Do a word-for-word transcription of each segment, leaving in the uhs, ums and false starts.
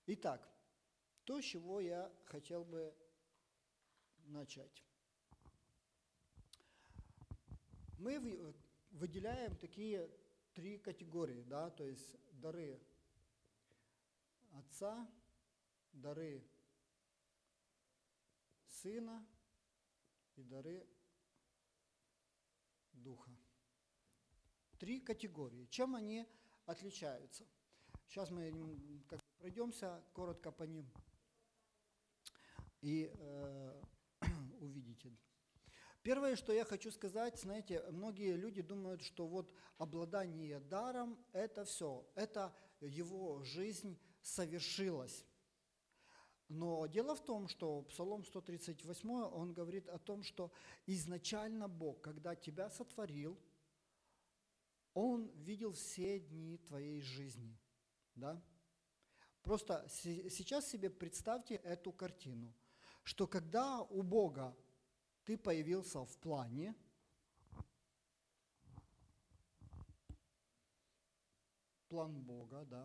Итак, то, с чего я хотел бы начать. Мы выделяем такие три категории, да, то есть дары Отца, дары Сына и дары Духа. Три категории. Чем они отличаются? Сейчас мы как бы пройдемся коротко по ним и э, увидите. Первое, что я хочу сказать, знаете, многие люди думают, что вот обладание даром – это все, это его жизнь совершилась. Но дело в том, что Псалом сто тридцать восемь, он говорит о том, что изначально Бог, когда тебя сотворил, Он видел все дни твоей жизни, да? Просто сейчас себе представьте эту картину, что когда у Бога ты появился в плане, план Бога, да,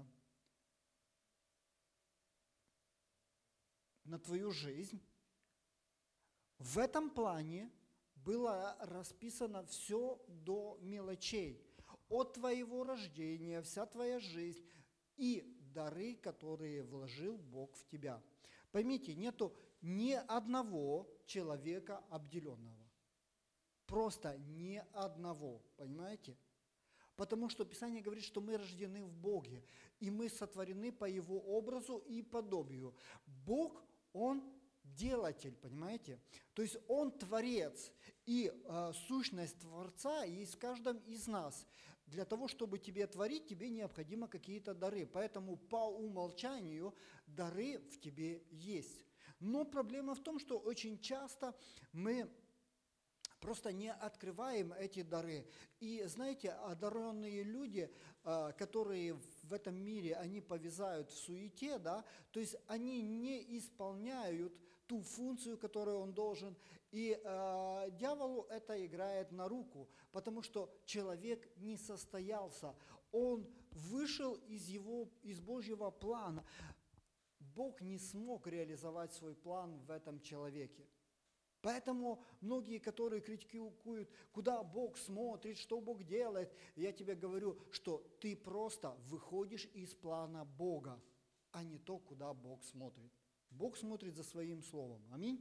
на твою жизнь, в этом плане было расписано все до мелочей, от твоего рождения, вся твоя жизнь и дары, которые вложил Бог в тебя. Поймите, нету ни одного человека обделенного. Просто ни одного, понимаете? Потому что Писание говорит, что мы рождены в Боге, и мы сотворены по Его образу и подобию. Бог, Он делатель, понимаете? То есть Он творец, и э, сущность Творца есть в каждом из нас. Для того, чтобы тебе творить, тебе необходимы какие-то дары. Поэтому по умолчанию дары в тебе есть. Но проблема в том, что очень часто мы просто не открываем эти дары. И знаете, одаренные люди, которые в этом мире, они повязают в суете, да, то есть они не исполняют ту функцию, которую он должен. И э, дьяволу это играет на руку, потому что человек не состоялся. Он вышел из его, из Божьего плана. Бог не смог реализовать свой план в этом человеке. Поэтому многие, которые критикуют, куда Бог смотрит, что Бог делает, я тебе говорю, что ты просто выходишь из плана Бога, а не то, куда Бог смотрит. Бог смотрит за своим словом. Аминь.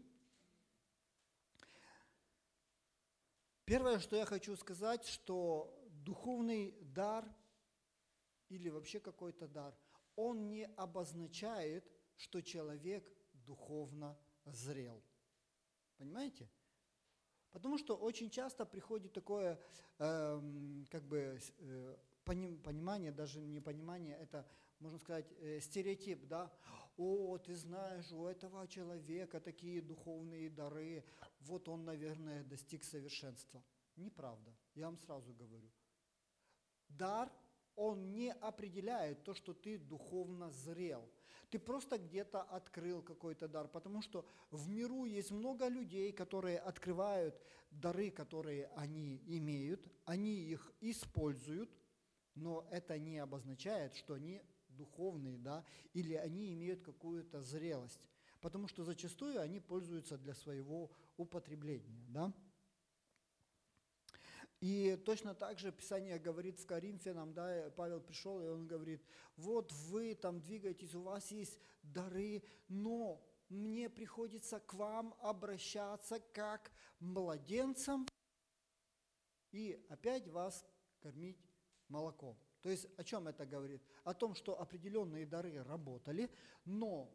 Первое, что я хочу сказать, что духовный дар или вообще какой-то дар, он не обозначает, что человек духовно зрел. Понимаете? Потому что очень часто приходит такое, э, как бы, э, понимание, даже не понимание, это, можно сказать, э, стереотип, да? О, ты знаешь, у этого человека такие духовные дары, вот он, наверное, достиг совершенства. Неправда, я вам сразу говорю. Дар, он не определяет то, что ты духовно зрел. Ты просто где-то открыл какой-то дар, потому что в миру есть много людей, которые открывают дары, которые они имеют, они их используют, но это не обозначает, что они духовные, да, или они имеют какую-то зрелость, потому что зачастую они пользуются для своего употребления, да. И точно так же Писание говорит в Коринфянам, да, Павел пришел, и он говорит, вот вы там двигаетесь, у вас есть дары, но мне приходится к вам обращаться как младенцам и опять вас кормить молоком. То есть о чем это говорит? О том, что определенные дары работали, но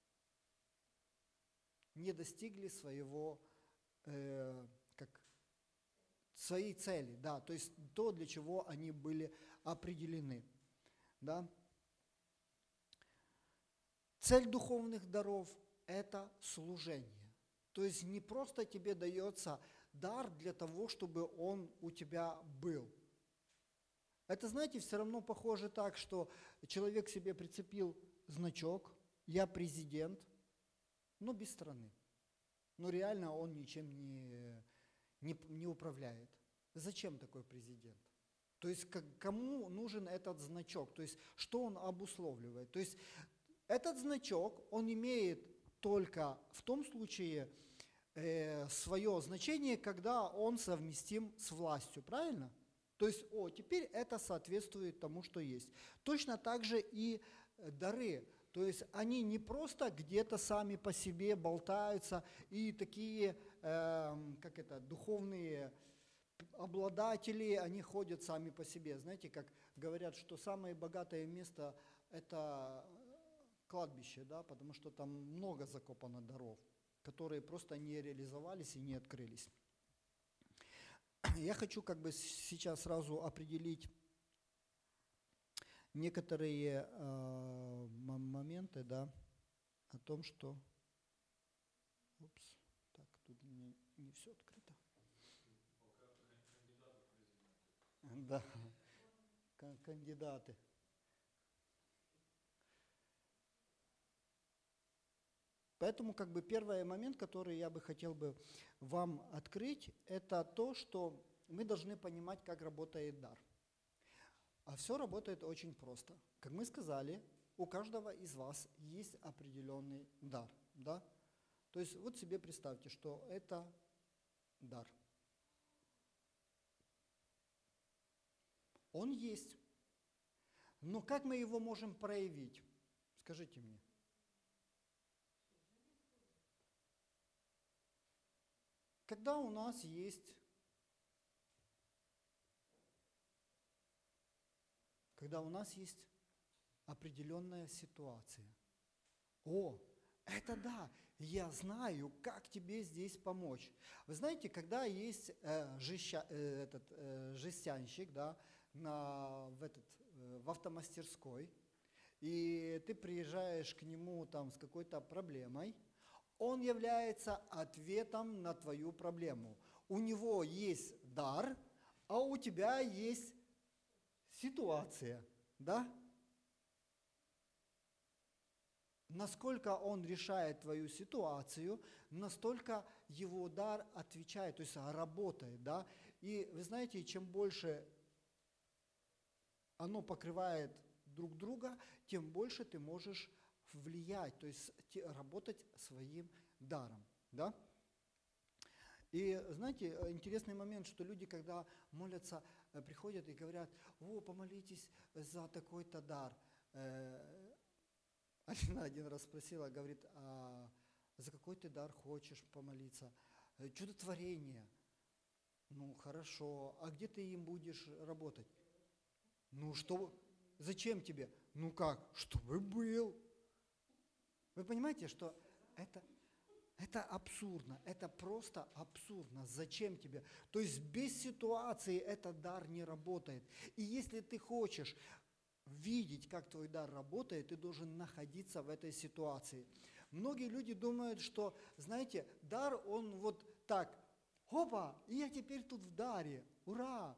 не достигли своего, э, как своей цели, да, то есть то, для чего они были определены, да. Цель духовных даров – это служение. То есть не просто тебе дается дар для того, чтобы он у тебя был. Это, знаете, все равно похоже так, что человек себе прицепил значок «Я президент», но без страны. Но реально он ничем не... Не, не управляет. Зачем такой президент? То есть как, кому нужен этот значок? То есть что он обусловливает? То есть Этот значок, он имеет только в том случае э, свое значение, когда он совместим с властью, правильно? То есть, о, теперь это соответствует тому, что есть. Точно так же и дары. То есть они не просто где-то сами по себе болтаются, и такие, э, как это, духовные обладатели, они ходят сами по себе. Знаете, как говорят, что самое богатое место – это кладбище, да, потому что там много закопано даров, которые просто не реализовались и не открылись. Я хочу как бы сейчас сразу определить некоторые э, моменты, да, о том, что... Упс, так, тут не, не все открыто. Да, кандидаты. Поэтому как бы первый момент, который я бы хотел бы вам открыть, это то, что мы должны понимать, как работает дар. А все работает очень просто. Как мы сказали, у каждого из вас есть определенный дар, да? То есть вот себе представьте, что это дар. Он есть. Но как мы его можем проявить? Скажите мне. Когда у нас есть, когда у нас есть определенная ситуация. О, это да, я знаю, как тебе здесь помочь. Вы знаете, когда есть э, жеща, э, этот, э, жестянщик, да, на, в, этот, э, в автомастерской, и ты приезжаешь к нему там с какой-то проблемой, он является ответом на твою проблему. У него есть дар, а у тебя есть ситуация, да? Насколько он решает твою ситуацию, настолько его дар отвечает, то есть работает, да? И вы знаете, чем больше оно покрывает друг друга, тем больше ты можешь влиять, то есть работать своим даром, да? И знаете, интересный момент, что люди, когда молятся, приходят и говорят: о, помолитесь за такой-то дар. Алина один раз спросила, говорит: а за какой ты дар хочешь помолиться? Чудотворение. Ну, хорошо. А где ты им будешь работать? Ну, что? Зачем тебе? Ну как? Чтобы был. Вы понимаете, что это, это абсурдно, это просто абсурдно. Зачем тебе? То есть без ситуации этот дар не работает. И если ты хочешь видеть, как твой дар работает, ты должен находиться в этой ситуации. Многие люди думают, что, знаете, дар, он вот так, опа, и я теперь тут в даре, ура!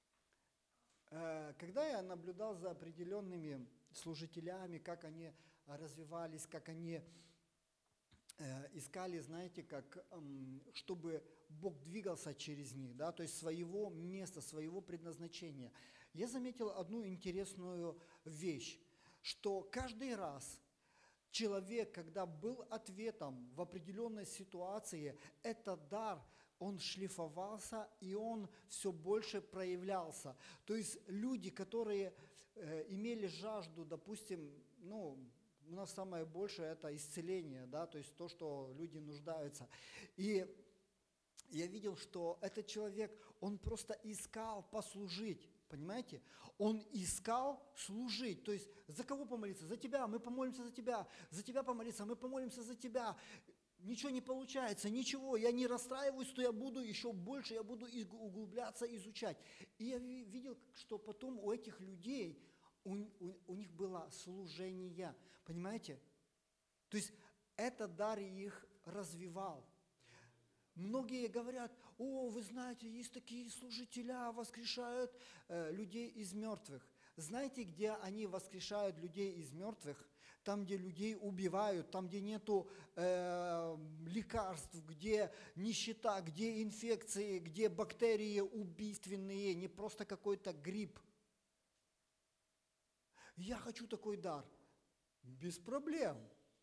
Когда я наблюдал за определенными служителями, как они развивались, как они искали, знаете, как, чтобы Бог двигался через них, да, то есть своего места, своего предназначения. Я заметил одну интересную вещь, что каждый раз человек, когда был ответом в определенной ситуации, этот дар, он шлифовался, и он все больше проявлялся. То есть люди, которые э, имели жажду, допустим, ну, у нас самое большее это исцеление, да, то есть то, что люди нуждаются. И я видел, что этот человек, он просто искал послужить, понимаете? Он искал служить, то есть за кого помолиться? За тебя, мы помолимся за тебя, за тебя помолиться, мы помолимся за тебя. Ничего не получается, ничего, я не расстраиваюсь, что я буду еще больше, я буду углубляться, изучать. И я видел, что потом у этих людей, у, у, у них было служение, понимаете? То есть этот дар их развивал. Многие говорят: о, вы знаете, есть такие служителя, воскрешают э, людей из мертвых. Знаете, где они воскрешают людей из мертвых? Там, где людей убивают, там, где нету э, лекарств, где нищета, где инфекции, где бактерии убийственные, не просто какой-то грипп. Я хочу такой дар. Без проблем.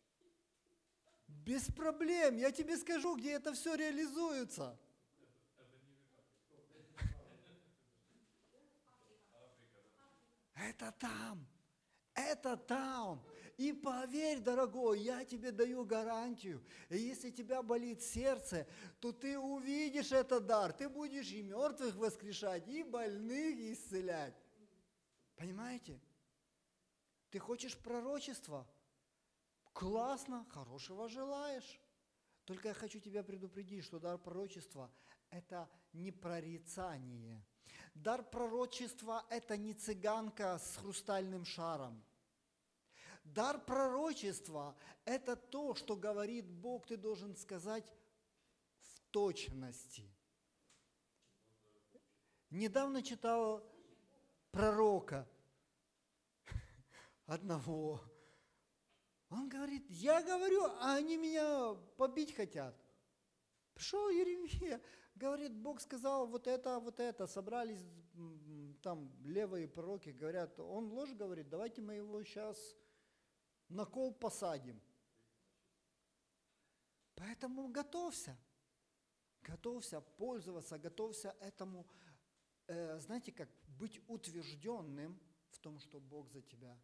Без проблем. Я тебе скажу, где это все реализуется. Это там. Это там. И поверь, дорогой, я тебе даю гарантию. И если у тебя болит сердце, то ты увидишь этот дар. Ты будешь и мертвых воскрешать, и больных исцелять. Понимаете? Ты хочешь пророчества? Классно, хорошего желаешь. Только я хочу тебя предупредить, что дар пророчества – это не прорицание. Дар пророчества – это не цыганка с хрустальным шаром. Дар пророчества – это то, что говорит Бог, ты должен сказать в точности. Недавно читал пророка одного. Он говорит, я говорю, а они меня побить хотят. Пришел Еремия, говорит, Бог сказал вот это, вот это. Собрались там левые пророки, говорят, он ложь говорит, давайте мы его сейчас на кол посадим. Поэтому готовься, готовься пользоваться, готовься этому, э, знаете как, быть утвержденным в том, что Бог за тебя.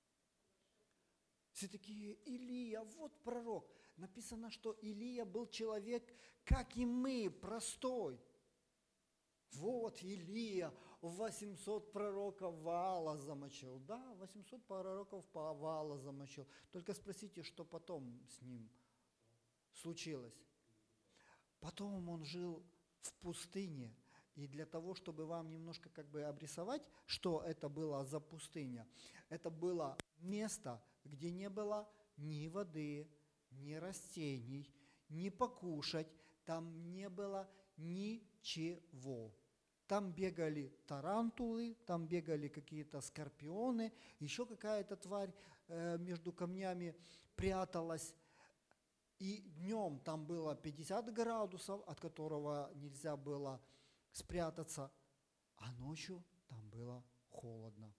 Все такие, Илия, вот пророк. Написано, что Илия был человек, как и мы, простой. Вот Илия восемьсот пророков Ваала замочил. Да, восемьсот пророков по Ваала замочил. Только спросите, что потом с ним случилось. Потом он жил в пустыне. И для того, чтобы вам немножко как бы обрисовать, что это было за пустыня, это было место, где не было ни воды, ни растений, ни покушать, там не было ничего. Там бегали тарантулы, там бегали какие-то скорпионы, еще какая-то тварь э, между камнями пряталась. И днем там было пятьдесят градусов, от которого нельзя было спрятаться, а ночью там было холодно.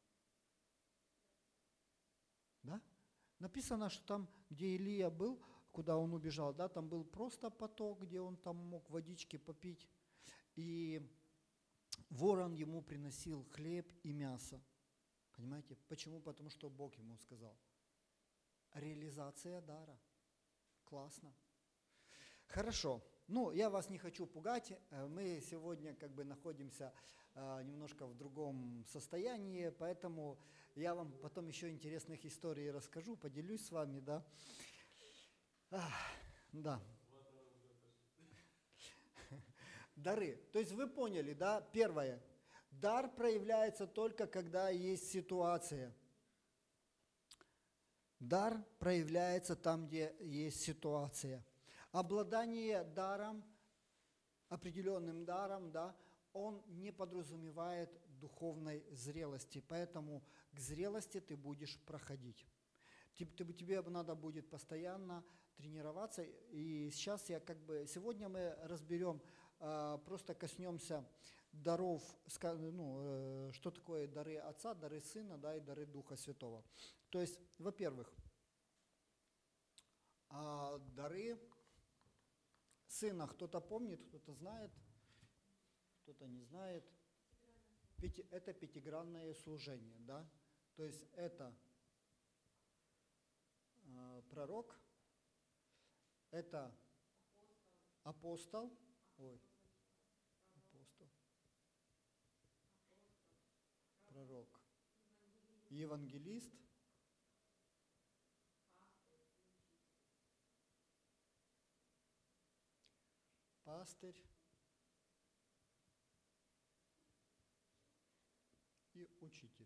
Да? Написано, что там, где Илия был, куда он убежал, да, там был просто поток, где он там мог водички попить. И ворон ему приносил хлеб и мясо. Понимаете? Почему? Потому что Бог ему сказал. Реализация дара. Классно. Хорошо. Ну, я вас не хочу пугать. Мы сегодня как бы находимся э, немножко в другом состоянии, поэтому я вам потом еще интересных историй расскажу, поделюсь с вами, да. Ах, да. Дары. То есть вы поняли, да? Первое. Дар проявляется только, когда есть ситуация. Дар проявляется там, где есть ситуация. Обладание даром, определенным даром, да, он не подразумевает духовной зрелости, поэтому к зрелости ты будешь проходить. Тебе надо будет постоянно тренироваться, и сейчас я как бы, сегодня мы разберем, просто коснемся даров, ну, что такое дары Отца, дары Сына, да, и дары Духа Святого. То есть, во-первых, дары Сына кто-то помнит, кто-то знает, кто-то не знает. Это пятигранное служение, да? То есть это э, пророк, это апостол, ой, апостол, пророк, евангелист, пастырь и учитель.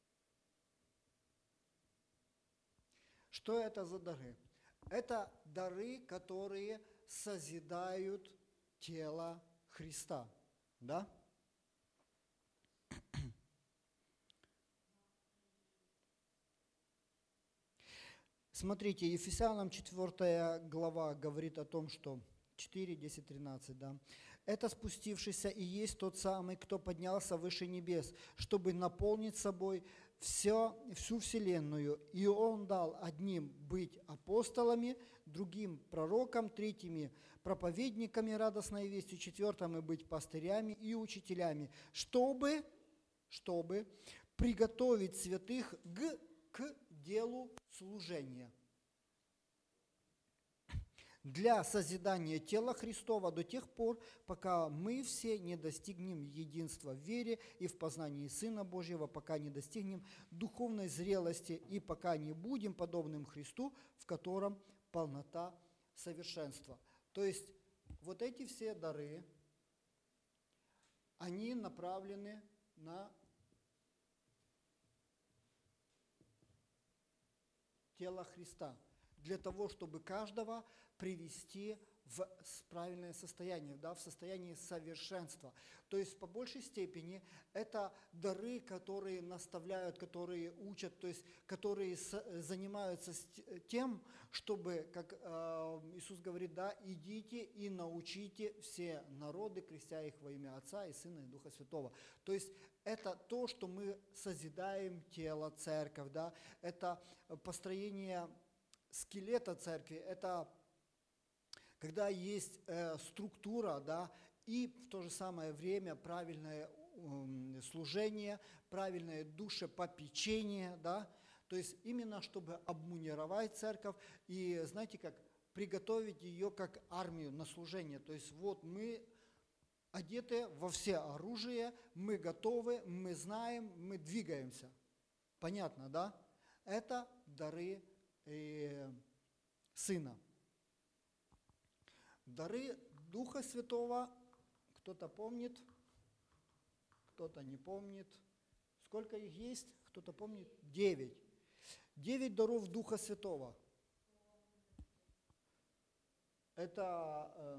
Что это за дары? Это дары, которые созидают тело Христа. Да? Смотрите, Ефесянам четвёртая глава говорит о том, что четыре, десять, тринадцать, да. Это спустившийся и есть тот самый, кто поднялся выше небес, чтобы наполнить собой все, всю вселенную, и Он дал одним быть апостолами, другим пророкам, третьими проповедниками радостной вести, четвертым быть пастырями и учителями, чтобы, чтобы приготовить святых к, к делу служения, для созидания тела Христова до тех пор, пока мы все не достигнем единства в вере и в познании Сына Божьего, пока не достигнем духовной зрелости и пока не будем подобным Христу, в котором полнота совершенства. То есть вот эти все дары, они направлены на тело Христа, для того, чтобы каждого привести в правильное состояние, да, в состояние совершенства. То есть по большей степени это дары, которые наставляют, которые учат, то есть которые занимаются тем, чтобы, как э, Иисус говорит, да, идите и научите все народы, крестя их во имя Отца и Сына и Духа Святого. То есть это то, что мы созидаем тело, церковь, да, это построение скелета церкви, это когда есть э, структура, да, и в то же самое время правильное э, служение, правильное душепопечение, да, то есть именно чтобы обмунировать церковь и, знаете, как приготовить ее как армию на служение. То есть вот мы одеты во все оружие, мы готовы, мы знаем, мы двигаемся. Понятно, да? Это дары э, Сына. Дары Духа Святого, кто-то помнит, кто-то не помнит. Сколько их есть? Кто-то помнит? Девять. Девять даров Духа Святого. Это э,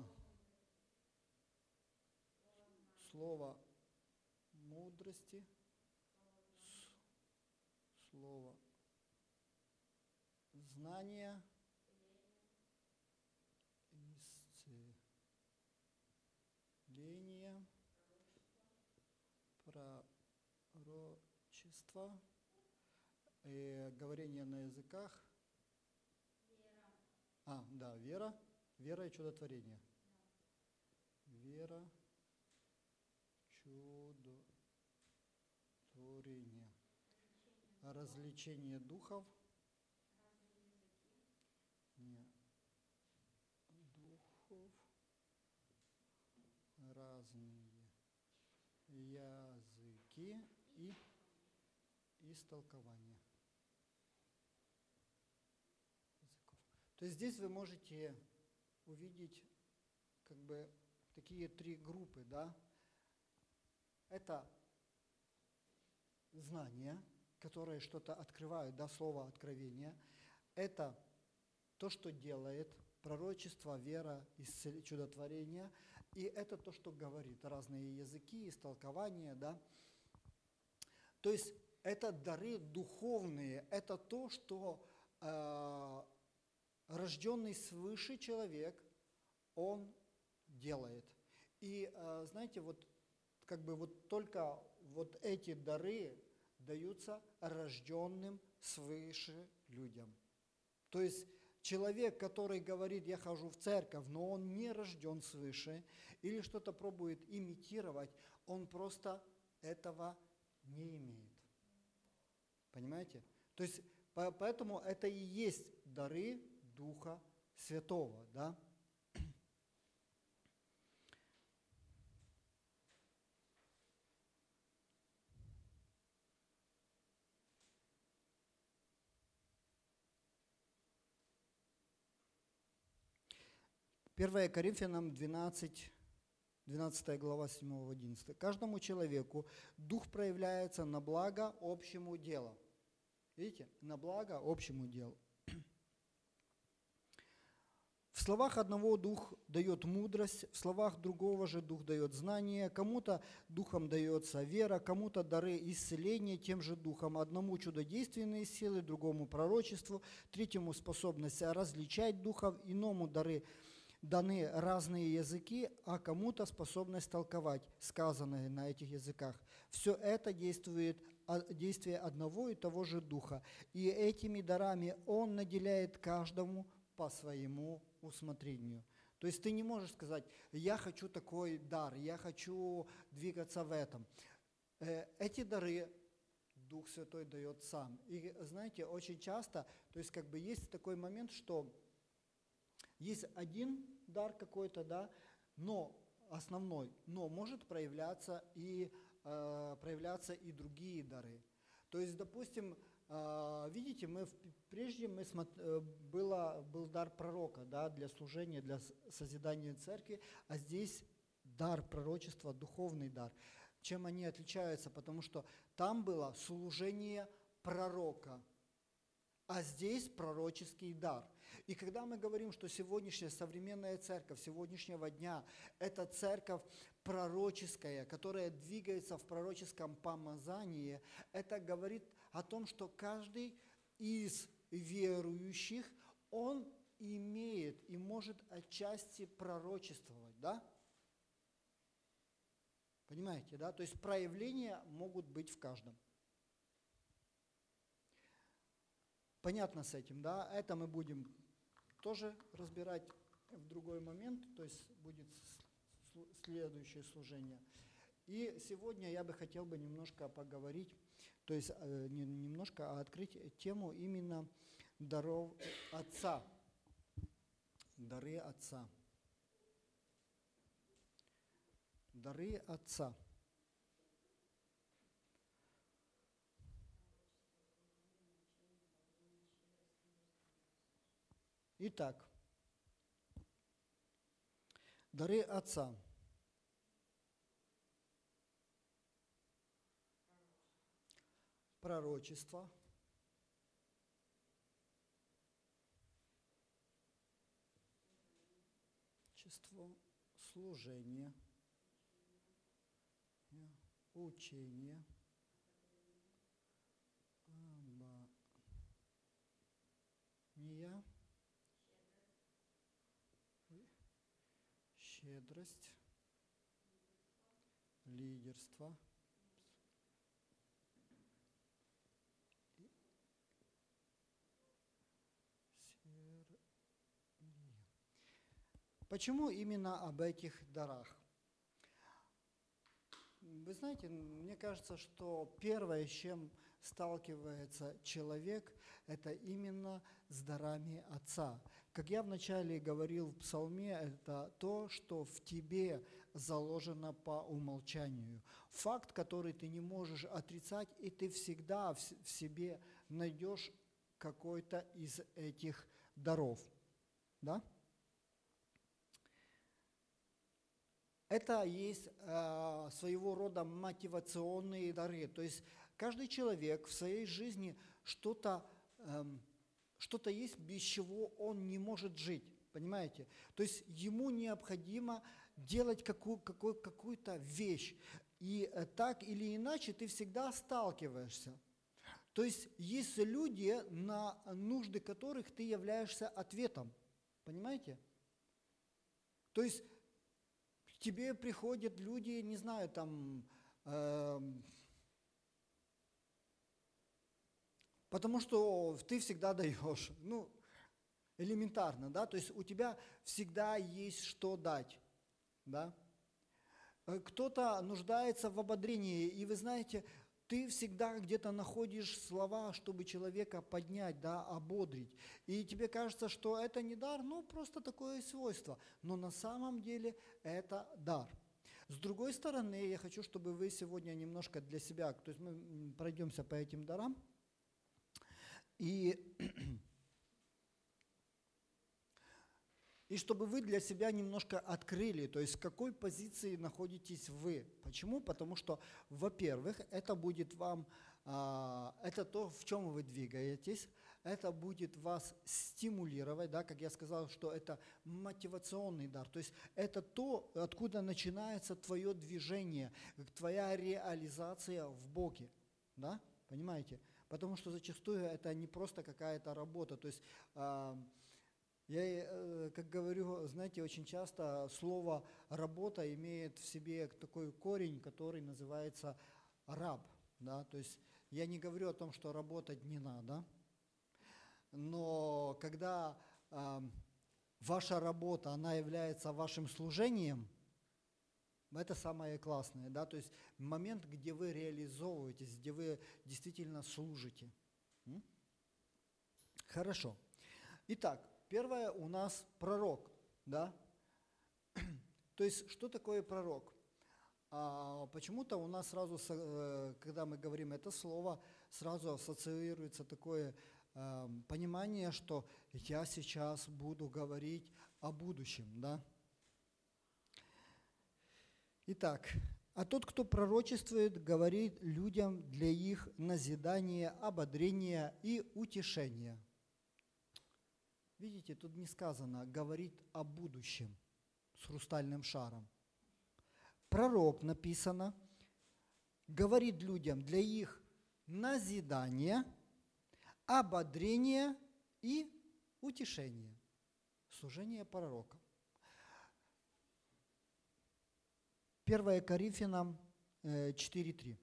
слово мудрости, слово знания, исцеление, пророчество, э, говорение на языках. Вера. А, да, вера, вера и чудотворение. Вера, чудотворение. Развлечение духов. Нет. Духов. Разные языки и истолкование языков. То есть здесь вы можете увидеть как бы такие три группы, да? Это знания, которые что-то открывают, да, слово откровения. Это то, что делает пророчество, вера, исцеление, чудотворение. И это то, что говорит, разные языки, истолкования, да. То есть это дары духовные, это то, что э, рожденный свыше человек, он делает. И э, знаете, вот как бы вот только вот эти дары даются рожденным свыше людям. То есть человек, который говорит, я хожу в церковь, но он не рожден свыше, или что-то пробует имитировать, он просто этого не имеет. Понимаете? То есть поэтому это и есть дары Духа Святого, да? первое Коринфянам двенадцать, двенадцатая глава, седьмого-одиннадцатого. Каждому человеку Дух проявляется на благо общему делу. Видите? На благо общему делу. В словах одного Дух дает мудрость, в словах другого же Дух дает знание, кому-то Духом дается вера, кому-то дары исцеления тем же Духом, одному чудодейственные силы, другому пророчеству, третьему способность различать духов, иному дары даны разные языки, а кому-то способность толковать сказанное на этих языках. Все это действует о- действие одного и того же Духа. И этими дарами Он наделяет каждому по своему усмотрению. То есть ты не можешь сказать, я хочу такой дар, я хочу двигаться в этом. Э, Эти дары Дух Святой дает сам. И знаете, очень часто, то есть как бы есть такой момент, что есть один дар какой-то, да, но основной, но может проявляться и, э, проявляться и другие дары. То есть, допустим, э, видите, мы в- прежде мы смот- э, было, был дар пророка, да, для служения, для с- созидания церкви, а здесь дар пророчества, духовный дар. Чем они отличаются? Потому что там было служение пророка, а здесь пророческий дар. И когда мы говорим, что сегодняшняя современная церковь сегодняшнего дня – это церковь пророческая, которая двигается в пророческом помазании, это говорит о том, что каждый из верующих, он имеет и может отчасти пророчествовать, да? Понимаете, да? То есть проявления могут быть в каждом. Понятно с этим, да? Это мы будем тоже разбирать в другой момент, то есть будет слу- следующее служение. И сегодня я бы хотел бы немножко поговорить, то есть э, не немножко, а открыть тему именно даров Отца. Дары Отца. Дары Отца. Итак, дары Отца. Пророчество. Чество, служение, учение, обония, щедрость, лидерство, сер- Почему именно об этих дарах? Вы знаете, мне кажется, что первое, с чем сталкивается человек, это именно с дарами Отца. Как я вначале говорил в Псалме, это то, что в тебе заложено по умолчанию. Факт, который ты не можешь отрицать, и ты всегда в с- в себе найдешь какой-то из этих даров. Да? Это есть э, своего рода мотивационные дары. То есть каждый человек в своей жизни что-то эм, что-то есть, без чего он не может жить. Понимаете? То есть ему необходимо делать какую, какую, какую-то вещь. И э, так или иначе ты всегда сталкиваешься. То есть есть люди, на нужды которых ты являешься ответом. Понимаете? То есть к тебе приходят люди, не знаю, там, эм, потому что ты всегда даешь, ну, элементарно, да, то есть у тебя всегда есть что дать, да. Э, Кто-то нуждается в ободрении, и вы знаете, ты всегда где-то находишь слова, чтобы человека поднять, да, ободрить. И тебе кажется, что это не дар, ну, просто такое свойство. Но на самом деле это дар. С другой стороны, я хочу, чтобы вы сегодня немножко для себя, то есть мы м, пройдемся по этим дарам, и, и чтобы вы для себя немножко открыли, то есть в какой позиции находитесь вы. Почему? Потому что, во-первых, это будет вам, а, это то, в чем вы двигаетесь, это будет вас стимулировать, да, как я сказал, что это мотивационный дар, то есть это то, откуда начинается твое движение, твоя реализация в Боге, да, понимаете? Потому что зачастую это не просто какая-то работа, то есть а, я, э, как говорю, знаете, очень часто слово «работа» имеет в себе такой корень, который называется «раб». Да? То есть Я не говорю о том, что работать не надо, но когда а, ваша работа, она является вашим служением, это самое классное, да, то есть момент, где вы реализовываетесь, где вы действительно служите. М? Хорошо. Итак, первое у нас пророк, да. То есть что такое пророк? А, почему-то у нас сразу, когда мы говорим это слово, сразу ассоциируется такое э, понимание, что я сейчас буду говорить о будущем, да. Итак, а тот, кто пророчествует, говорит людям для их назидания, ободрения и утешения. Видите, тут не сказано «говорит о будущем» с хрустальным шаром. Пророк, написано, говорит людям для их назидания, ободрения и утешения. Служение пророка. первое Коринфянам четыре три.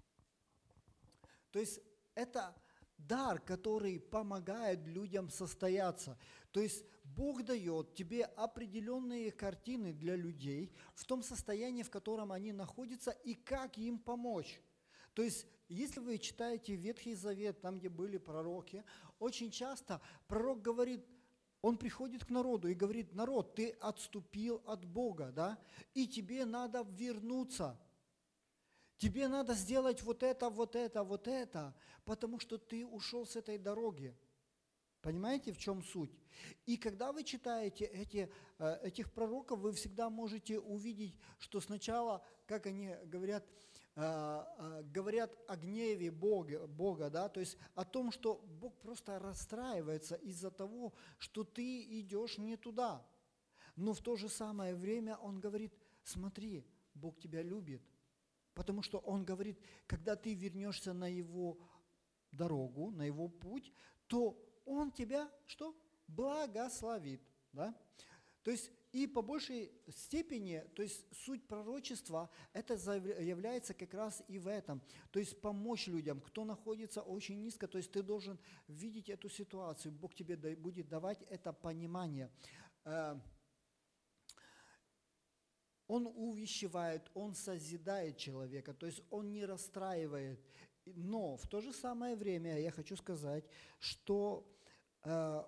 То есть это дар, который помогает людям состояться. То есть Бог дает тебе определенные картины для людей в том состоянии, в котором они находятся, и как им помочь. То есть, если вы читаете Ветхий Завет, там, где были пророки, очень часто пророк говорит, он приходит к народу и говорит: народ, ты отступил от Бога, да, и тебе надо вернуться. Тебе надо сделать вот это, вот это, вот это, потому что ты ушел с этой дороги. Понимаете, в чем суть? И когда вы читаете эти, этих пророков, вы всегда можете увидеть, что сначала, как они говорят, говорят о гневе Бога, Бога, да, то есть о том, что Бог просто расстраивается из-за того, что ты идешь не туда. Но в то же самое время Он говорит: смотри, Бог тебя любит, потому что Он говорит, когда ты вернешься на Его дорогу, на Его путь, то Он тебя что? Благословит. Да? То есть и по большей степени, то есть суть пророчества, это является как раз и в этом. То есть помочь людям, кто находится очень низко, то есть ты должен видеть эту ситуацию, Бог тебе будет давать это понимание. Он увещевает, он созидает человека, то есть он не расстраивает. Но в то же самое время я хочу сказать, что э,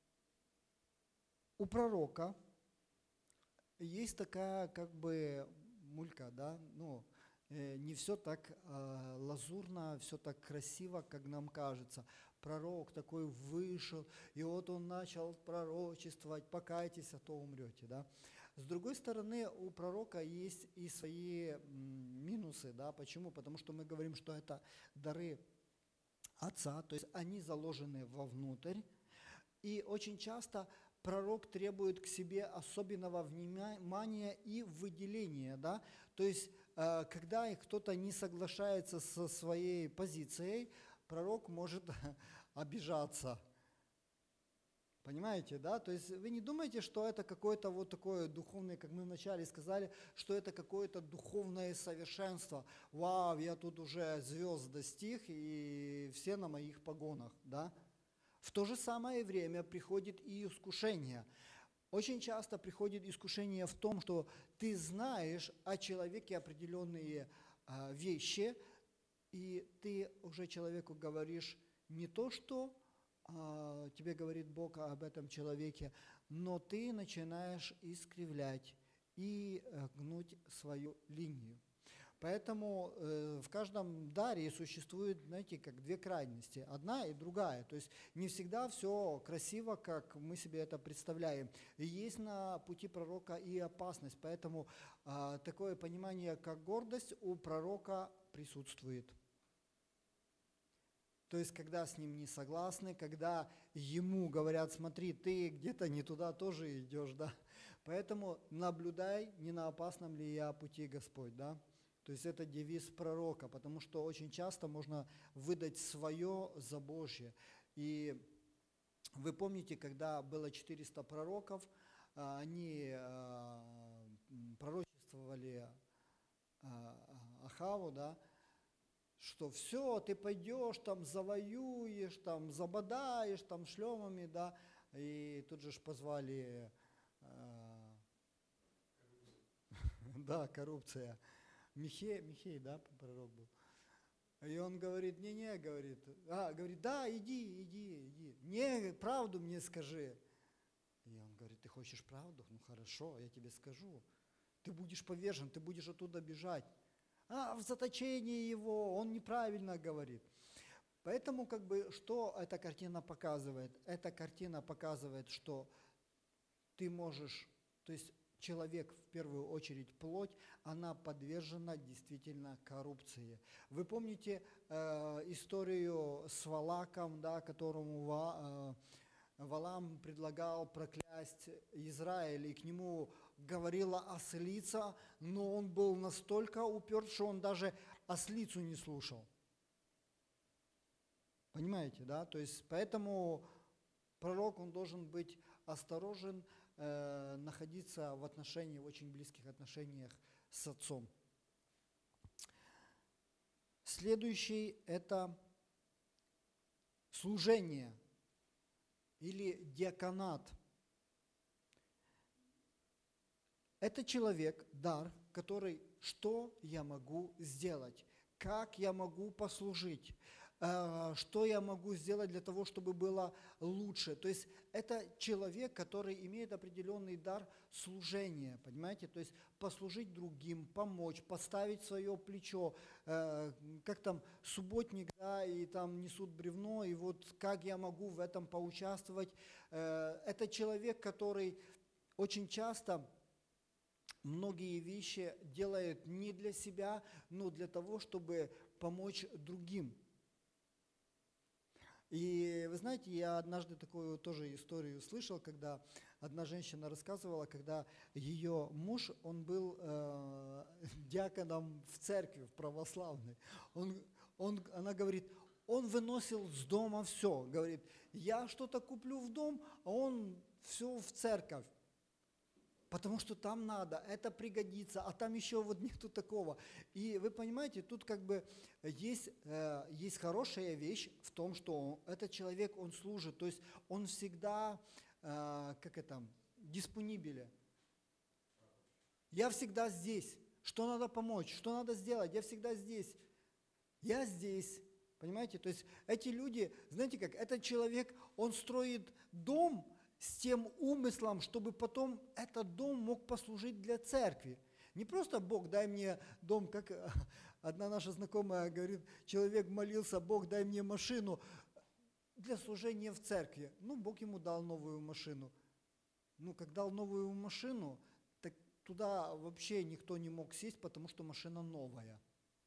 у пророка есть такая как бы мулька, да, ну, э, не все так э, лазурно, все так красиво, как нам кажется. Пророк такой вышел, и вот он начал пророчествовать: покайтесь, а то умрете, да. С другой стороны, у пророка есть и свои минусы, да, почему? Потому что мы говорим, что это дары Отца, то есть они заложены вовнутрь, и очень часто пророк требует к себе особенного внимания и выделения, да, то есть когда кто-то не соглашается со своей позицией, пророк может обижаться. Понимаете, да? То есть вы не думаете, что это какое-то вот такое духовное, как мы вначале сказали, что это какое-то духовное совершенство. Вау, я тут уже звезд достиг, и все на моих погонах, да? В то же самое время приходит и искушение. Очень часто приходит искушение в том, что ты знаешь о человеке определенные а, вещи, и ты уже человеку говоришь не то, что тебе говорит Бог об этом человеке, но ты начинаешь искривлять и гнуть свою линию. Поэтому э, в каждом даре существует, знаете, как две крайности, одна и другая. То есть не всегда все красиво, как мы себе это представляем. И есть на пути пророка и опасность, поэтому э, такое понимание, как гордость, у пророка присутствует. То есть, когда с ним не согласны, когда ему говорят: смотри, ты где-то не туда тоже идешь, да. Поэтому наблюдай, не на опасном ли я пути, Господь, да. То есть это девиз пророка, потому что очень часто можно выдать свое за Божье. И вы помните, когда было четыреста пророков, они пророчествовали Ахаву, да, что все, ты пойдешь там, завоюешь, там, забодаешь, там, шлемами, да, и тут же ж позвали, э, да, коррупция, Михей, Михей, да, пророк был. И он говорит, не-не, говорит, а, говорит, да, иди, иди, иди, не, правду мне скажи. И он говорит, ты хочешь правду? Ну хорошо, я тебе скажу. Ты будешь повержен, ты будешь оттуда бежать. А в заточении его, он неправильно говорит. Поэтому, как бы, что эта картина показывает? Эта картина показывает, что ты можешь, то есть человек, в первую очередь плоть, она подвержена действительно коррупции. Вы помните э, историю с Валаком, да, которому Ва, э, Валам предлагал проклясть Израиль, и к нему говорила ослица, но он был настолько уперт, что он даже ослицу не слушал. Понимаете, да? То есть поэтому пророк, он должен быть осторожен, э, находиться в отношениях, в очень близких отношениях с отцом. Следующий – это служение или диаконат. Это человек, дар, который, что я могу сделать, как я могу послужить, что я могу сделать для того, чтобы было лучше. То есть это человек, который имеет определенный дар служения, понимаете? То есть послужить другим, помочь, поставить свое плечо, как там субботник, да, и там несут бревно, и вот как я могу в этом поучаствовать. Это человек, который очень часто многие вещи делает не для себя, но для того, чтобы помочь другим. И вы знаете, я однажды такую тоже историю слышал, когда одна женщина рассказывала, когда ее муж, он был э, диаконом в церкви, в православной. Он, он, она говорит, он выносил с дома все. Говорит, я что-то куплю в дом, а он все в церковь. Потому что там надо, это пригодится, а там еще вот нету такого. И вы понимаете, тут как бы есть, э, есть хорошая вещь в том, что он, этот человек, он служит, то есть он всегда, э, как это, диспонибелен. Я всегда здесь. Что надо помочь, что надо сделать, я всегда здесь. Я здесь. Понимаете, то есть эти люди, знаете как, этот человек, он строит дом, с тем умыслом, чтобы потом этот дом мог послужить для церкви. Не просто Бог, дай мне дом, как одна наша знакомая говорит, человек молился, Бог, дай мне машину для служения в церкви. Ну, Бог ему дал новую машину. Ну, как дал новую машину, так туда вообще никто не мог сесть, потому что машина новая.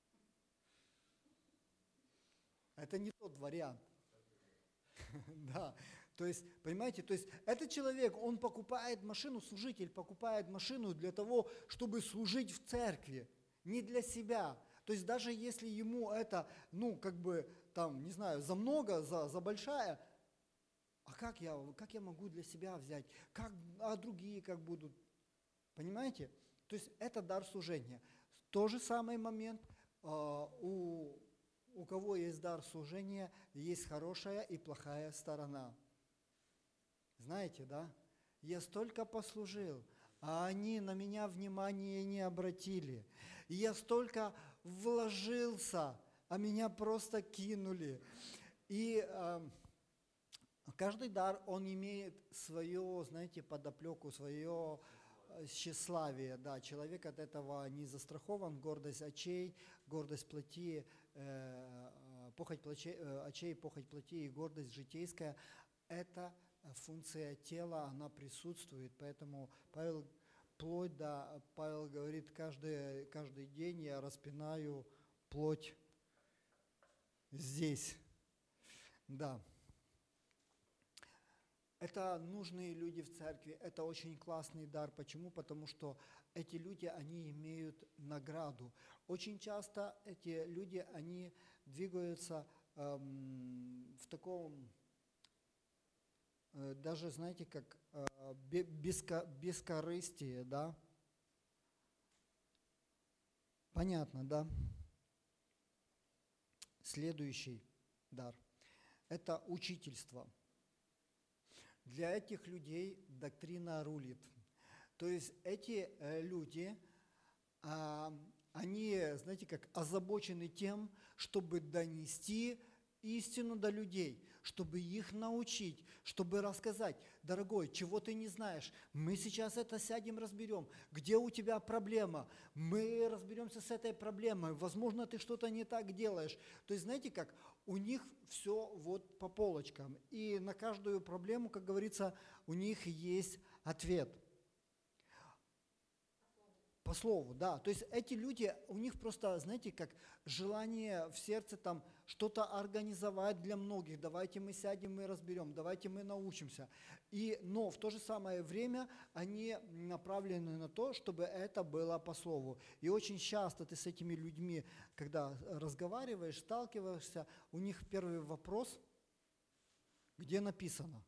Это не тот вариант. Да. То есть, понимаете, то есть этот человек, он покупает машину, служитель покупает машину для того, чтобы служить в церкви, не для себя. То есть даже если ему это, ну, как бы, там, не знаю, за много, за, за большая, а как я, как я могу для себя взять? Как, а другие как будут? Понимаете? То есть это дар служения. В тот же самый момент э, у, у кого есть дар служения, есть хорошая и плохая сторона. Знаете, да? Я столько послужил, а они на меня внимания не обратили. И я столько вложился, а меня просто кинули. И э, каждый дар, он имеет свое, знаете, подоплеку, свое тщеславие. Да, человек от этого не застрахован, гордость очей, гордость плоти, э, похоть плочей, э, очей, похоть плоти и гордость житейская – это функция тела, она присутствует, поэтому Павел, плоть, да, Павел говорит, каждый, каждый день я распинаю плоть здесь, да. Это нужные люди в церкви, это очень классный дар. Почему? Потому что эти люди, они имеют награду. Очень часто эти люди, они двигаются эм, в таком... даже, знаете, как бескорыстие, да? Понятно, да? следующий дар. Это учительство. Для этих людей доктрина рулит. То есть эти э, люди, а, они, знаете, как озабочены тем, чтобы донести истину до людей, чтобы их научить, чтобы рассказать: дорогой, чего ты не знаешь, мы сейчас это сядем, разберем, где у тебя проблема, мы разберемся с этой проблемой, возможно, ты что-то не так делаешь. То есть, знаете как, у них все вот по полочкам, и на каждую проблему, как говорится, у них есть ответ. По слову, да. То есть эти люди, у них просто, знаете, как желание в сердце там что-то организовать для многих. Давайте мы сядем и разберем, давайте мы научимся. И, но в то же самое время они направлены на то, чтобы это было по слову. И очень часто ты с этими людьми, когда разговариваешь, сталкиваешься, у них первый вопрос: где написано?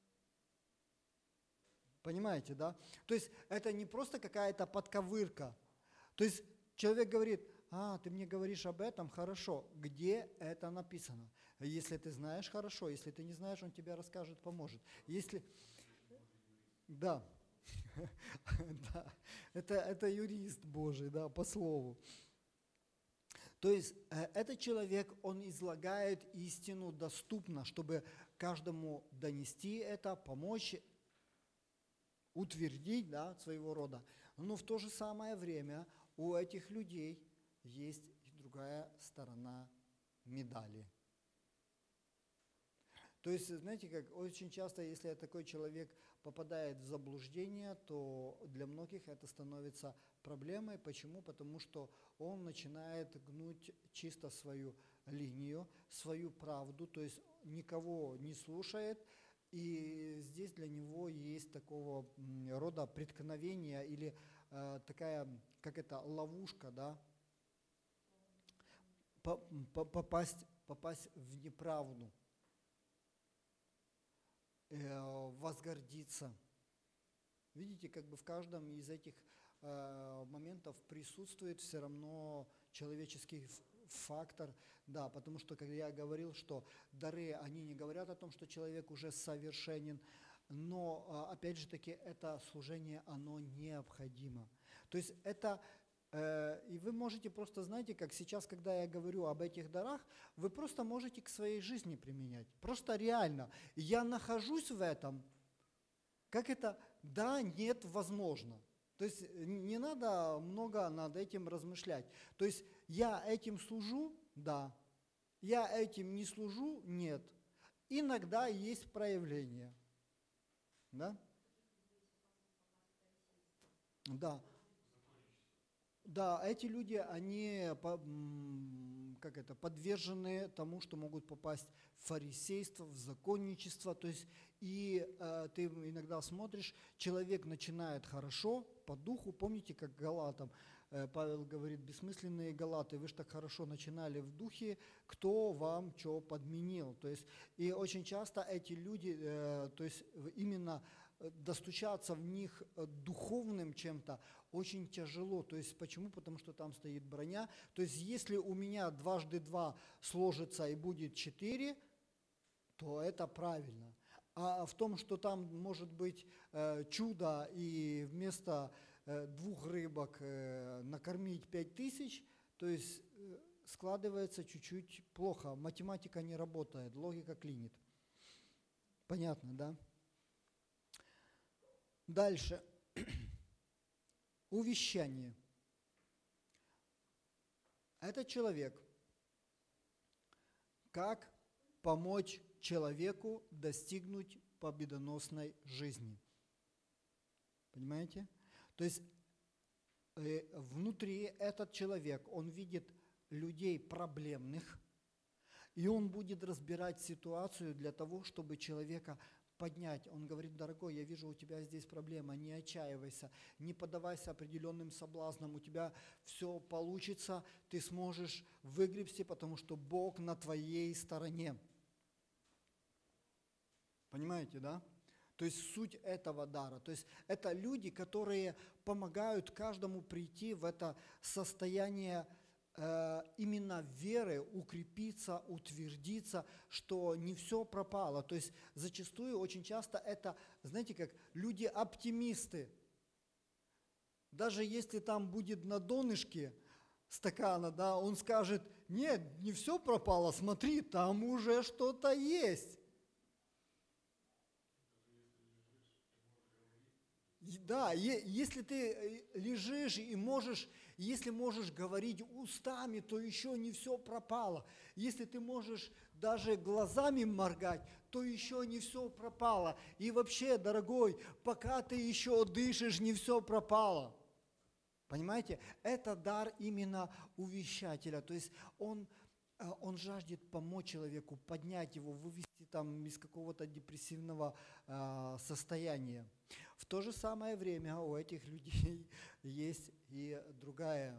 Понимаете, да? То есть это не просто какая-то подковырка. То есть человек говорит: а, ты мне говоришь об этом, хорошо, где это написано? Если ты знаешь, хорошо, если ты не знаешь, он тебе расскажет, поможет. Если... Да, да. Это, это юрист Божий, да, по слову. То есть э, этот человек, он излагает истину доступно, чтобы каждому донести это, помочь, утвердить, да, своего рода. Но в то же самое время у этих людей есть и другая сторона медали. То есть, знаете, как очень часто, если такой человек попадает в заблуждение, то для многих это становится проблемой. Почему? Потому что он начинает гнуть чисто свою линию, свою правду, то есть никого не слушает. И здесь для него есть такого рода преткновение или э, такая, как это, ловушка, да, попасть, попасть в неправду, э, возгордиться. Видите, как бы в каждом из этих э, моментов присутствует все равно человеческий фактор, да, потому что, как я говорил, что дары, они не говорят о том, что человек уже совершенен, но, опять же таки, это служение, оно необходимо. То есть это, э, и вы можете просто, знаете, как сейчас, когда я говорю об этих дарах, вы просто можете к своей жизни применять, просто реально. Я нахожусь в этом, как это, да, нет, возможно. То есть не надо много над этим размышлять. То есть я этим служу, да. Я этим не служу, нет. Иногда есть проявление. Да? Да. Да, эти люди, они как это, подвержены тому, что могут попасть в фарисейство, в законничество. То есть и э, ты иногда смотришь, человек начинает хорошо, по духу. Помните, как Галатам э, Павел говорит: бессмысленные галаты, вы же так хорошо начинали в духе, кто вам что подменил? То есть и очень часто эти люди, э, то есть именно достучаться в них духовным чем-то очень тяжело. То есть почему? Потому что там стоит броня. То есть если у меня дважды два сложится и будет четыре, то это правильно. А в том, что там может быть э, чудо и вместо э, двух рыбок э, накормить пять тысяч, то есть э, складывается чуть-чуть плохо. Математика не работает, логика клинит. Понятно, да? Дальше. Увещание. Это человек. Как помочь человеку достигнуть победоносной жизни? Понимаете? То есть э, внутри этот человек, он видит людей проблемных, и он будет разбирать ситуацию для того, чтобы человека поднять. Он говорит: дорогой, я вижу, у тебя здесь проблема, не отчаивайся, не поддавайся определенным соблазнам, у тебя все получится, ты сможешь выгребсти, потому что Бог на твоей стороне. Понимаете, да? То есть суть этого дара. То есть это люди, которые помогают каждому прийти в это состояние э, именно веры укрепиться, утвердиться, что не все пропало. То есть зачастую, очень часто это, знаете, как люди-оптимисты. Даже если там будет на донышке стакана, да, он скажет: нет, не все пропало, смотри, там уже что-то есть. И Да, е- если ты э, лежишь и можешь, если можешь говорить устами, то еще не все пропало. Если ты можешь даже глазами моргать, то еще не все пропало. И вообще, дорогой, пока ты еще дышишь, не все пропало. Понимаете? Это дар именно увещателя. То есть он, э, он жаждет помочь человеку, поднять его, вывести там из какого-то депрессивного а, состояния. В то же самое время у этих людей есть и другая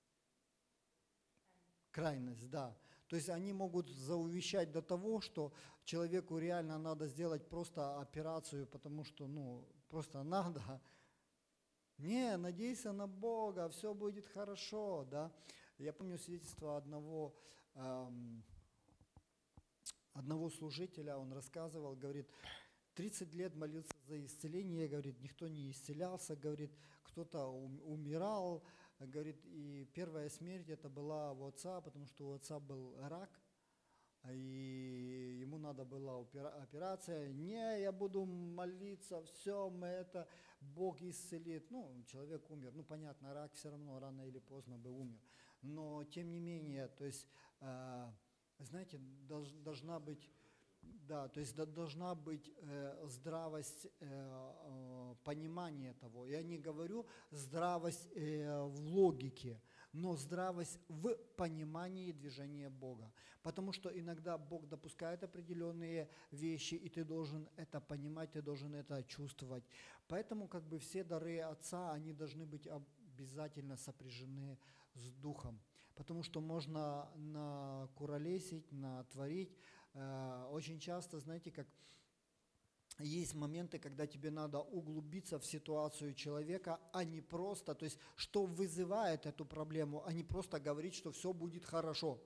крайность, да. То есть они могут заувещать до того, что человеку реально надо сделать просто операцию, потому что, ну, просто надо. Не, надейся на Бога, все будет хорошо, да. Я помню свидетельство одного, ам, одного служителя, он рассказывал, говорит, тридцать лет молился за исцеление, говорит, никто не исцелялся, говорит, кто-то ум- умирал, говорит, и первая смерть это была у отца, потому что у отца был рак, а и ему надо была опера- операция. Не, я буду молиться, все, мы это, Бог исцелит. Ну, человек умер. Ну, понятно, рак все равно рано или поздно бы умер. Но, тем не менее, то есть, а, знаете, долж- должна быть, да, то есть до- должна быть э, здравость э, э, понимания того. Я не говорю здравость э, в логике, но здравость в понимании движения Бога. Потому что иногда Бог допускает определенные вещи, и ты должен это понимать, ты должен это чувствовать. Поэтому как бы все дары Отца, они должны быть обязательно сопряжены с Духом. Потому что можно накуролесить, натворить. Э, Очень часто, знаете, как есть моменты, когда тебе надо углубиться в ситуацию человека, а не просто, то есть что вызывает эту проблему, а не просто говорить, что все будет хорошо.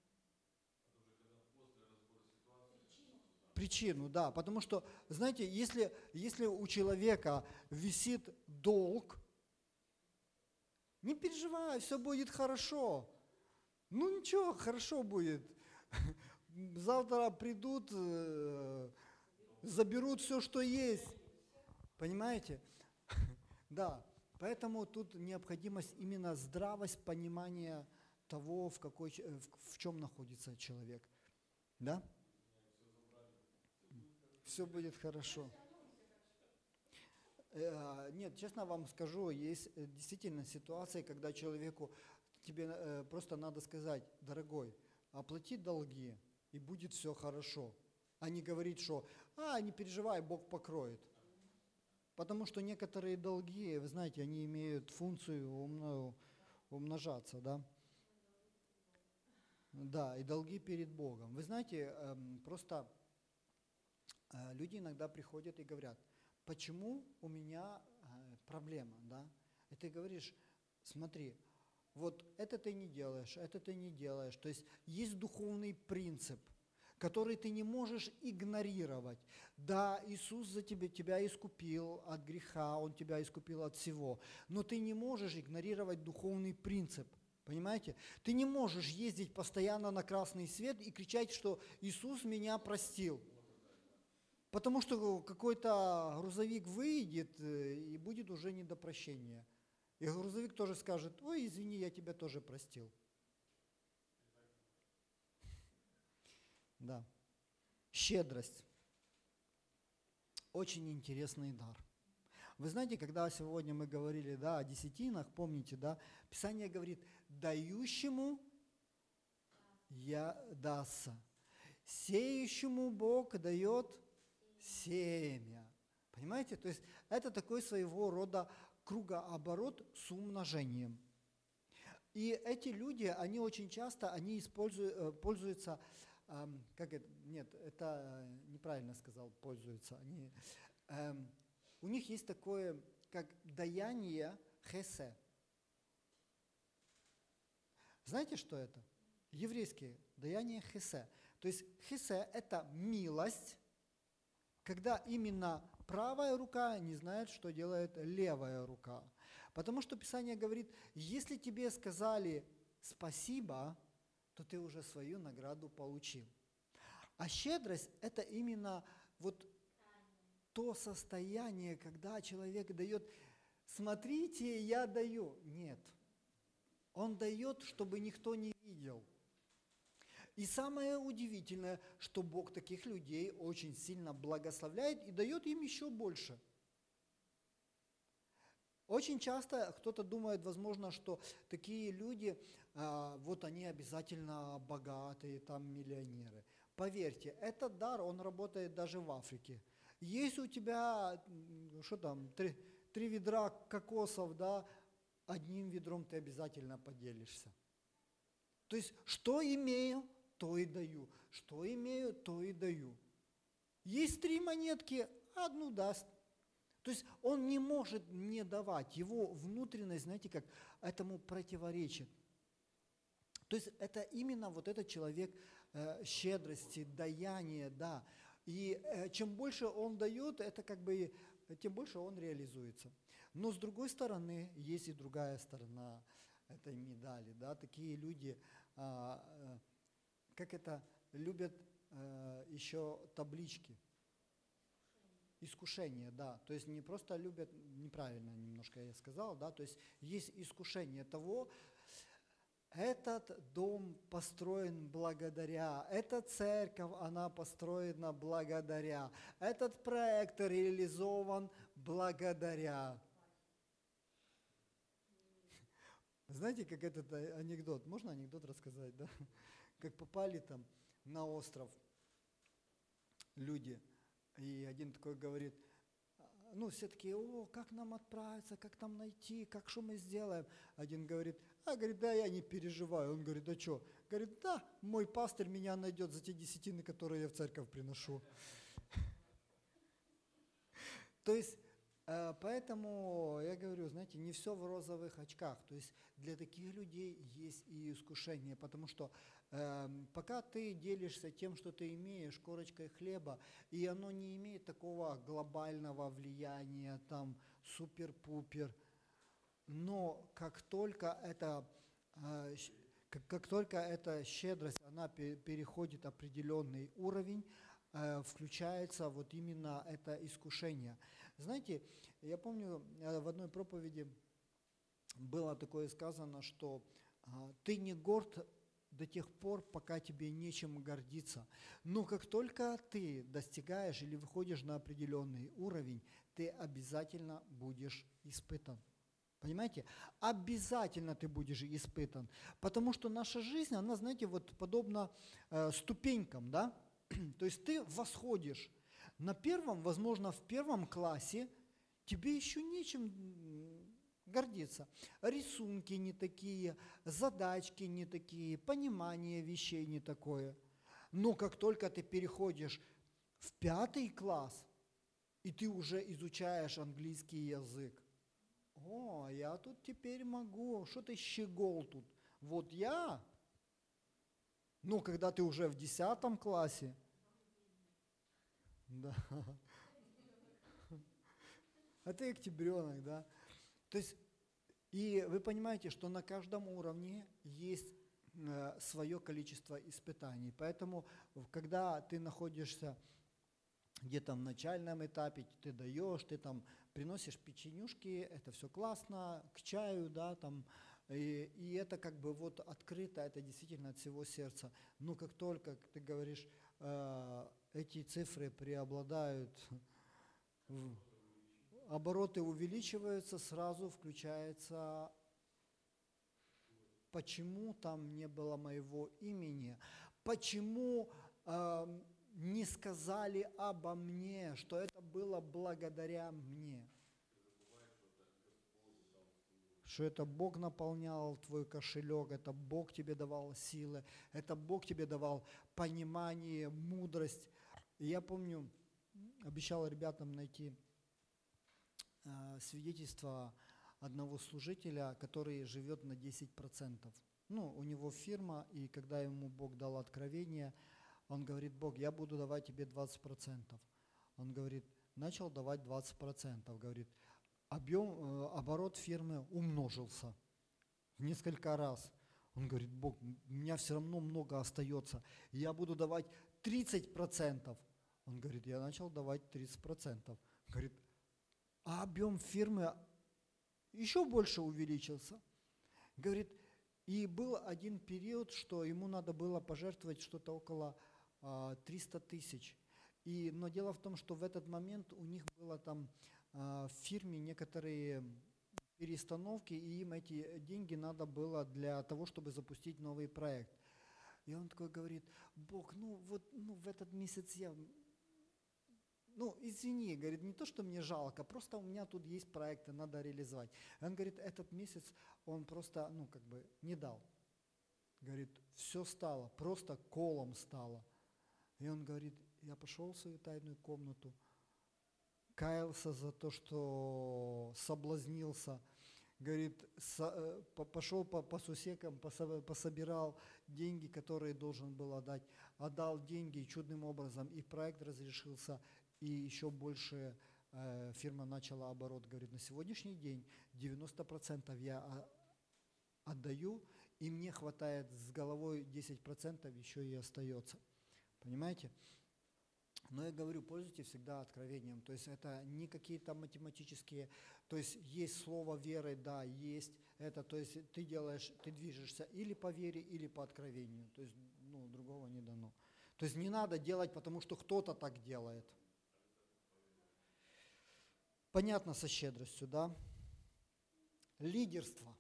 Причину, да, потому что, знаете, если, если у человека висит долг, не переживай, все будет хорошо. Ну ничего, хорошо будет. Завтра придут, э, заберут все, что есть. Понимаете? Да, поэтому тут необходимость именно здравость понимания того, в, какой, ч- э, в, в чем находится человек. Да? Все будет хорошо. Э, Нет, честно вам скажу, есть э, действительно ситуации, когда человеку тебе э, просто надо сказать: дорогой, оплати долги, и будет все хорошо. А не говорить, что а, не переживай, Бог покроет. Потому что некоторые долги, вы знаете, они имеют функцию умною умножаться, да? Да, и долги перед Богом. Вы знаете, эм, просто э, люди иногда приходят и говорят: почему у меня э, проблема, да? И ты говоришь: смотри, вот это ты не делаешь, это ты не делаешь. То есть есть духовный принцип, который ты не можешь игнорировать. Да, Иисус за тебя, тебя искупил от греха, Он тебя искупил от всего, но ты не можешь игнорировать духовный принцип. Понимаете? Ты не можешь ездить постоянно на красный свет и кричать, что Иисус меня простил. Потому что какой-то грузовик выйдет, э, и будет уже не до прощения. И грузовик тоже скажет: ой, извини, я тебя тоже простил. Да. Щедрость. Очень интересный дар. Вы знаете, когда сегодня мы говорили, да, о десятинах, помните, да, Писание говорит: дающему я дастся, сеющему Бог дает семя. Понимаете? То есть это такой своего рода кругооборот с умножением. И эти люди, они очень часто, они используют, э, пользуются, ам, как это, нет, это э, неправильно сказал, пользуются, они, эм, у них есть такое, как даяние хесе. Знаете, что это? Еврейские даяние хесе. То есть хесе – это милость, когда именно правая рука не знает, что делает левая рука. Потому что Писание говорит, если тебе сказали спасибо, то ты уже свою награду получил. А щедрость – это именно вот то состояние, когда человек дает, смотрите, я даю. Нет. Он дает, чтобы никто не видел. И самое удивительное, что Бог таких людей очень сильно благословляет и дает им еще больше. Очень часто кто-то думает, возможно, что такие люди, а, вот они обязательно богатые, там миллионеры. Поверьте, этот дар, он работает даже в Африке. Есть у тебя, м, что там, три, три ведра кокосов, да, одним ведром ты обязательно поделишься. То есть, что имею, то и даю. Что имею, то и даю. Есть три монетки, одну даст. То есть он не может не давать. Его внутренность, знаете, как этому противоречит. То есть это именно вот этот человек э, щедрости, даяния, да. И э, чем больше он дает, это как бы, тем больше он реализуется. Но с другой стороны, есть и другая сторона этой медали, да. Такие люди, а, э, как это, любят э, еще таблички. Искушение, да, то есть не просто любят, неправильно немножко я сказал, да, то есть есть искушение того, этот дом построен благодаря, эта церковь, она построена благодаря, этот проект реализован благодаря. Знаете, как этот анекдот, можно анекдот рассказать, да? Как попали там на остров люди, и один такой говорит, ну, все такие, о, как нам отправиться, как там найти, как что мы сделаем? Один говорит, а, говорит, да, я не переживаю. Он говорит, да что? Говорит, да, мой пастырь меня найдет за те десятины, которые я в церковь приношу. То есть, поэтому я говорю, знаете, не все в розовых очках. То есть для таких людей есть и искушение, потому что э, пока ты делишься тем, что ты имеешь, корочкой хлеба, и оно не имеет такого глобального влияния, там, супер-пупер, но как только это, э, как, как только эта щедрость, она пе- переходит определенный уровень, э, включается вот именно это искушение. Знаете, я помню, э, в одной проповеди было такое сказано, что а, ты не горд до тех пор, пока тебе нечем гордиться. Но как только ты достигаешь или выходишь на определенный уровень, ты обязательно будешь испытан. Понимаете? Обязательно ты будешь испытан. Потому что наша жизнь, она, знаете, вот подобна э, ступенькам, да? То есть ты восходишь. На первом, возможно, в первом классе тебе еще нечем гордиться. Рисунки не такие, задачки не такие, понимание вещей не такое. Но как только ты переходишь в пятый класс, и ты уже изучаешь английский язык, о, я тут теперь могу, что ты щегол тут? Вот я. Ну, когда ты уже в десятом классе, да, а ты октябренок, да. То есть, и вы понимаете, что на каждом уровне есть э, свое количество испытаний. Поэтому, когда ты находишься где-то в начальном этапе, ты даешь, ты там приносишь печенюшки, это все классно, к чаю, да, там, и, и это как бы вот открыто, это действительно от всего сердца. Но как только ты говоришь, э, эти цифры преобладают, в, обороты увеличиваются, сразу включается, почему там не было моего имени, почему э, не сказали обо мне, что это было благодаря мне. Что это Бог наполнял твой кошелек, это Бог тебе давал силы, это Бог тебе давал понимание, мудрость. И я помню, обещал ребятам найти э, свидетельство одного служителя, который живет на десять процентов. Ну, у него фирма, и когда ему Бог дал откровение, он говорит: Бог, я буду давать тебе двадцать процентов. Он говорит, начал давать двадцать процентов, говорит, объем, э, оборот фирмы умножился в несколько раз. Он говорит: Бог, у меня все равно много остается, я буду давать тридцать процентов. Он говорит, я начал давать тридцать процентов. Говорит, а объем фирмы еще больше увеличился. Говорит, и был один период, что ему надо было пожертвовать что-то около а, триста тысяч. И, но дело в том, что в этот момент у них было там а, в фирме некоторые перестановки, и им эти деньги надо было для того, чтобы запустить новый проект. И он такой говорит: Бог, ну вот ну, в этот месяц я... Ну, извини, говорит, не то, что мне жалко, просто у меня тут есть проекты, надо реализовать. И он говорит, этот месяц он просто, ну, как бы не дал. Говорит, все стало, просто колом стало. И он говорит, я пошел в свою тайную комнату, каялся за то, что соблазнился. Говорит, со, пошел по, по сусекам, посо, пособирал деньги, которые должен был отдать, отдал деньги чудным образом, и проект разрешился, и еще больше э, фирма начала оборот. Говорит, на сегодняшний день девяносто процентов я отдаю, и мне хватает с головой десять процентов еще и остается. Понимаете? Но я говорю, пользуйтесь всегда откровением. То есть это не какие-то математические, то есть есть слово веры, да, есть это, то есть ты делаешь, ты движешься или по вере, или по откровению. То есть, ну, другого не дано. То есть не надо делать, потому что кто-то так делает. Понятно со щедростью, да? Лидерство.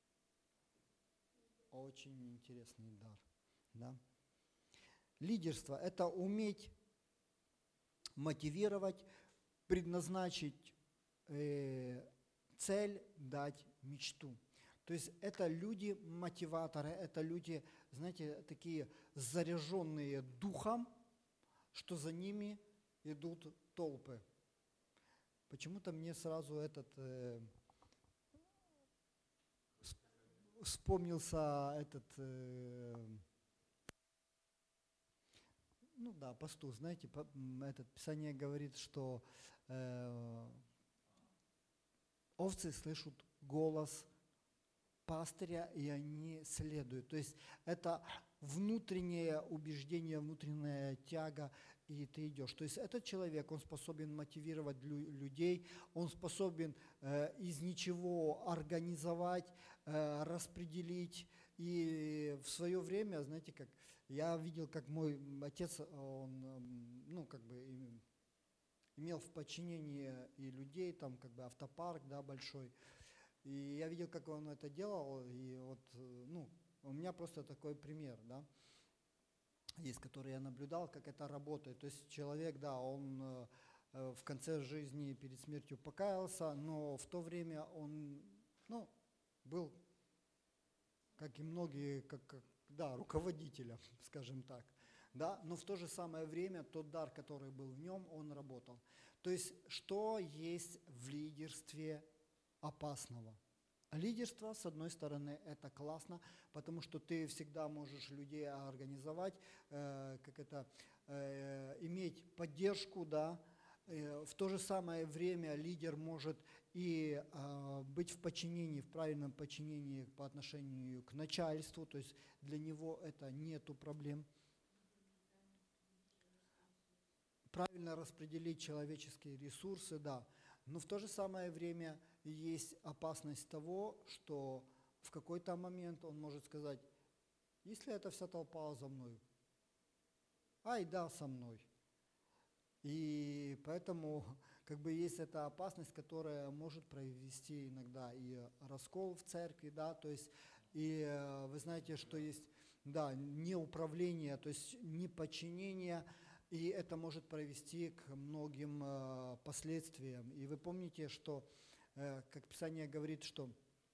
Очень интересный дар, да? Лидерство – это уметь мотивировать, предназначить э, цель, дать мечту. То есть это люди-мотиваторы, это люди, знаете, такие заряженные духом, что за ними идут толпы. Почему-то мне сразу этот э, вспомнился этот, э, ну да, пастух, знаете, по, этот Писание говорит, что э, овцы слышат голос пастыря, и они следуют. То есть это внутреннее убеждение, внутренняя тяга, и ты идешь. То есть этот человек, он способен мотивировать лю- людей, он способен э, из ничего организовать, э, распределить. И в свое время, знаете, как я видел, как мой отец, он, ну, как бы имел в подчинении и людей, там, как бы автопарк, да, большой. И я видел, как он это делал, и вот, ну, у меня просто такой пример, да, есть, который я наблюдал, как это работает. То есть человек, да, он э, в конце жизни перед смертью покаялся, но в то время он, ну, был, как и многие, как, как да, руководителем, скажем так, да, но в то же самое время тот дар, который был в нем, он работал. То есть что есть в лидерстве опасного? Лидерство, с одной стороны, это классно, потому что ты всегда можешь людей организовать, э, как это, э, иметь поддержку, да. Э, в то же самое время лидер может и э, быть в подчинении, в правильном подчинении по отношению к начальству, то есть для него это нету проблем. Правильно распределить человеческие ресурсы, да. Но в то же самое время есть опасность того, что в какой-то момент он может сказать, если эта вся толпа за мной, ай да, со мной. И поэтому как бы есть эта опасность, которая может провести иногда и раскол в церкви, да, то есть и вы знаете, что есть, да, неуправление, то есть неподчинение, и это может привести к многим э, последствиям. И вы помните, что, э, как Писание говорит, что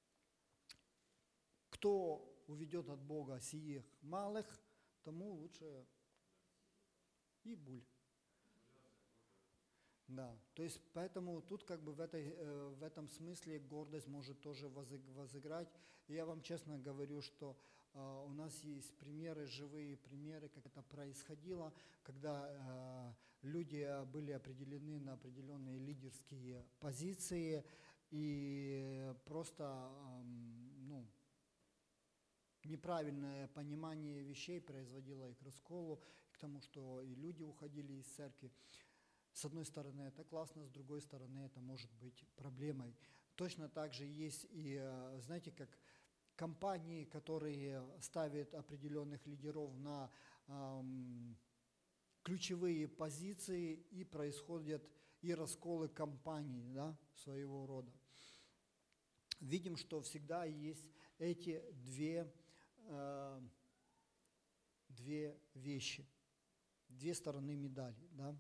кто уведет от Бога сих малых, тому лучше и буль. Да, то есть поэтому тут как бы в, этой, э, в этом смысле гордость может тоже возыг- возыграть. И я вам честно говорю, что э, у нас есть примеры, живые примеры, как это происходило, когда э, люди э, были определены на определенные лидерские позиции, и просто эм, ну, неправильное понимание вещей производило их к расколу, к тому, что и люди уходили из церкви. С одной стороны, это классно, с другой стороны, это может быть проблемой. Точно так же есть и, э, знаете, как компании, которые ставят определенных лидеров на эм, ключевые позиции, и происходят и расколы компаний, да, своего рода. Видим, что всегда есть эти две, э, две вещи, две стороны медали, да.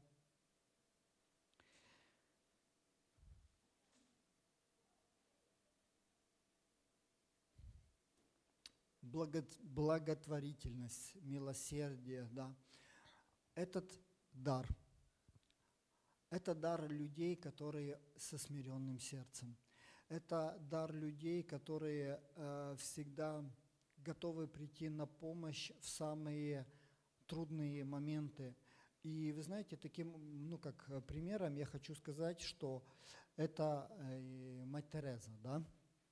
Благо- благотворительность, милосердие, да, этот дар, это дар людей, которые со смиренным сердцем. Это дар людей, которые э, всегда готовы прийти на помощь в самые трудные моменты. И вы знаете, таким, ну как э, примером я хочу сказать, что это э, мать Тереза, да.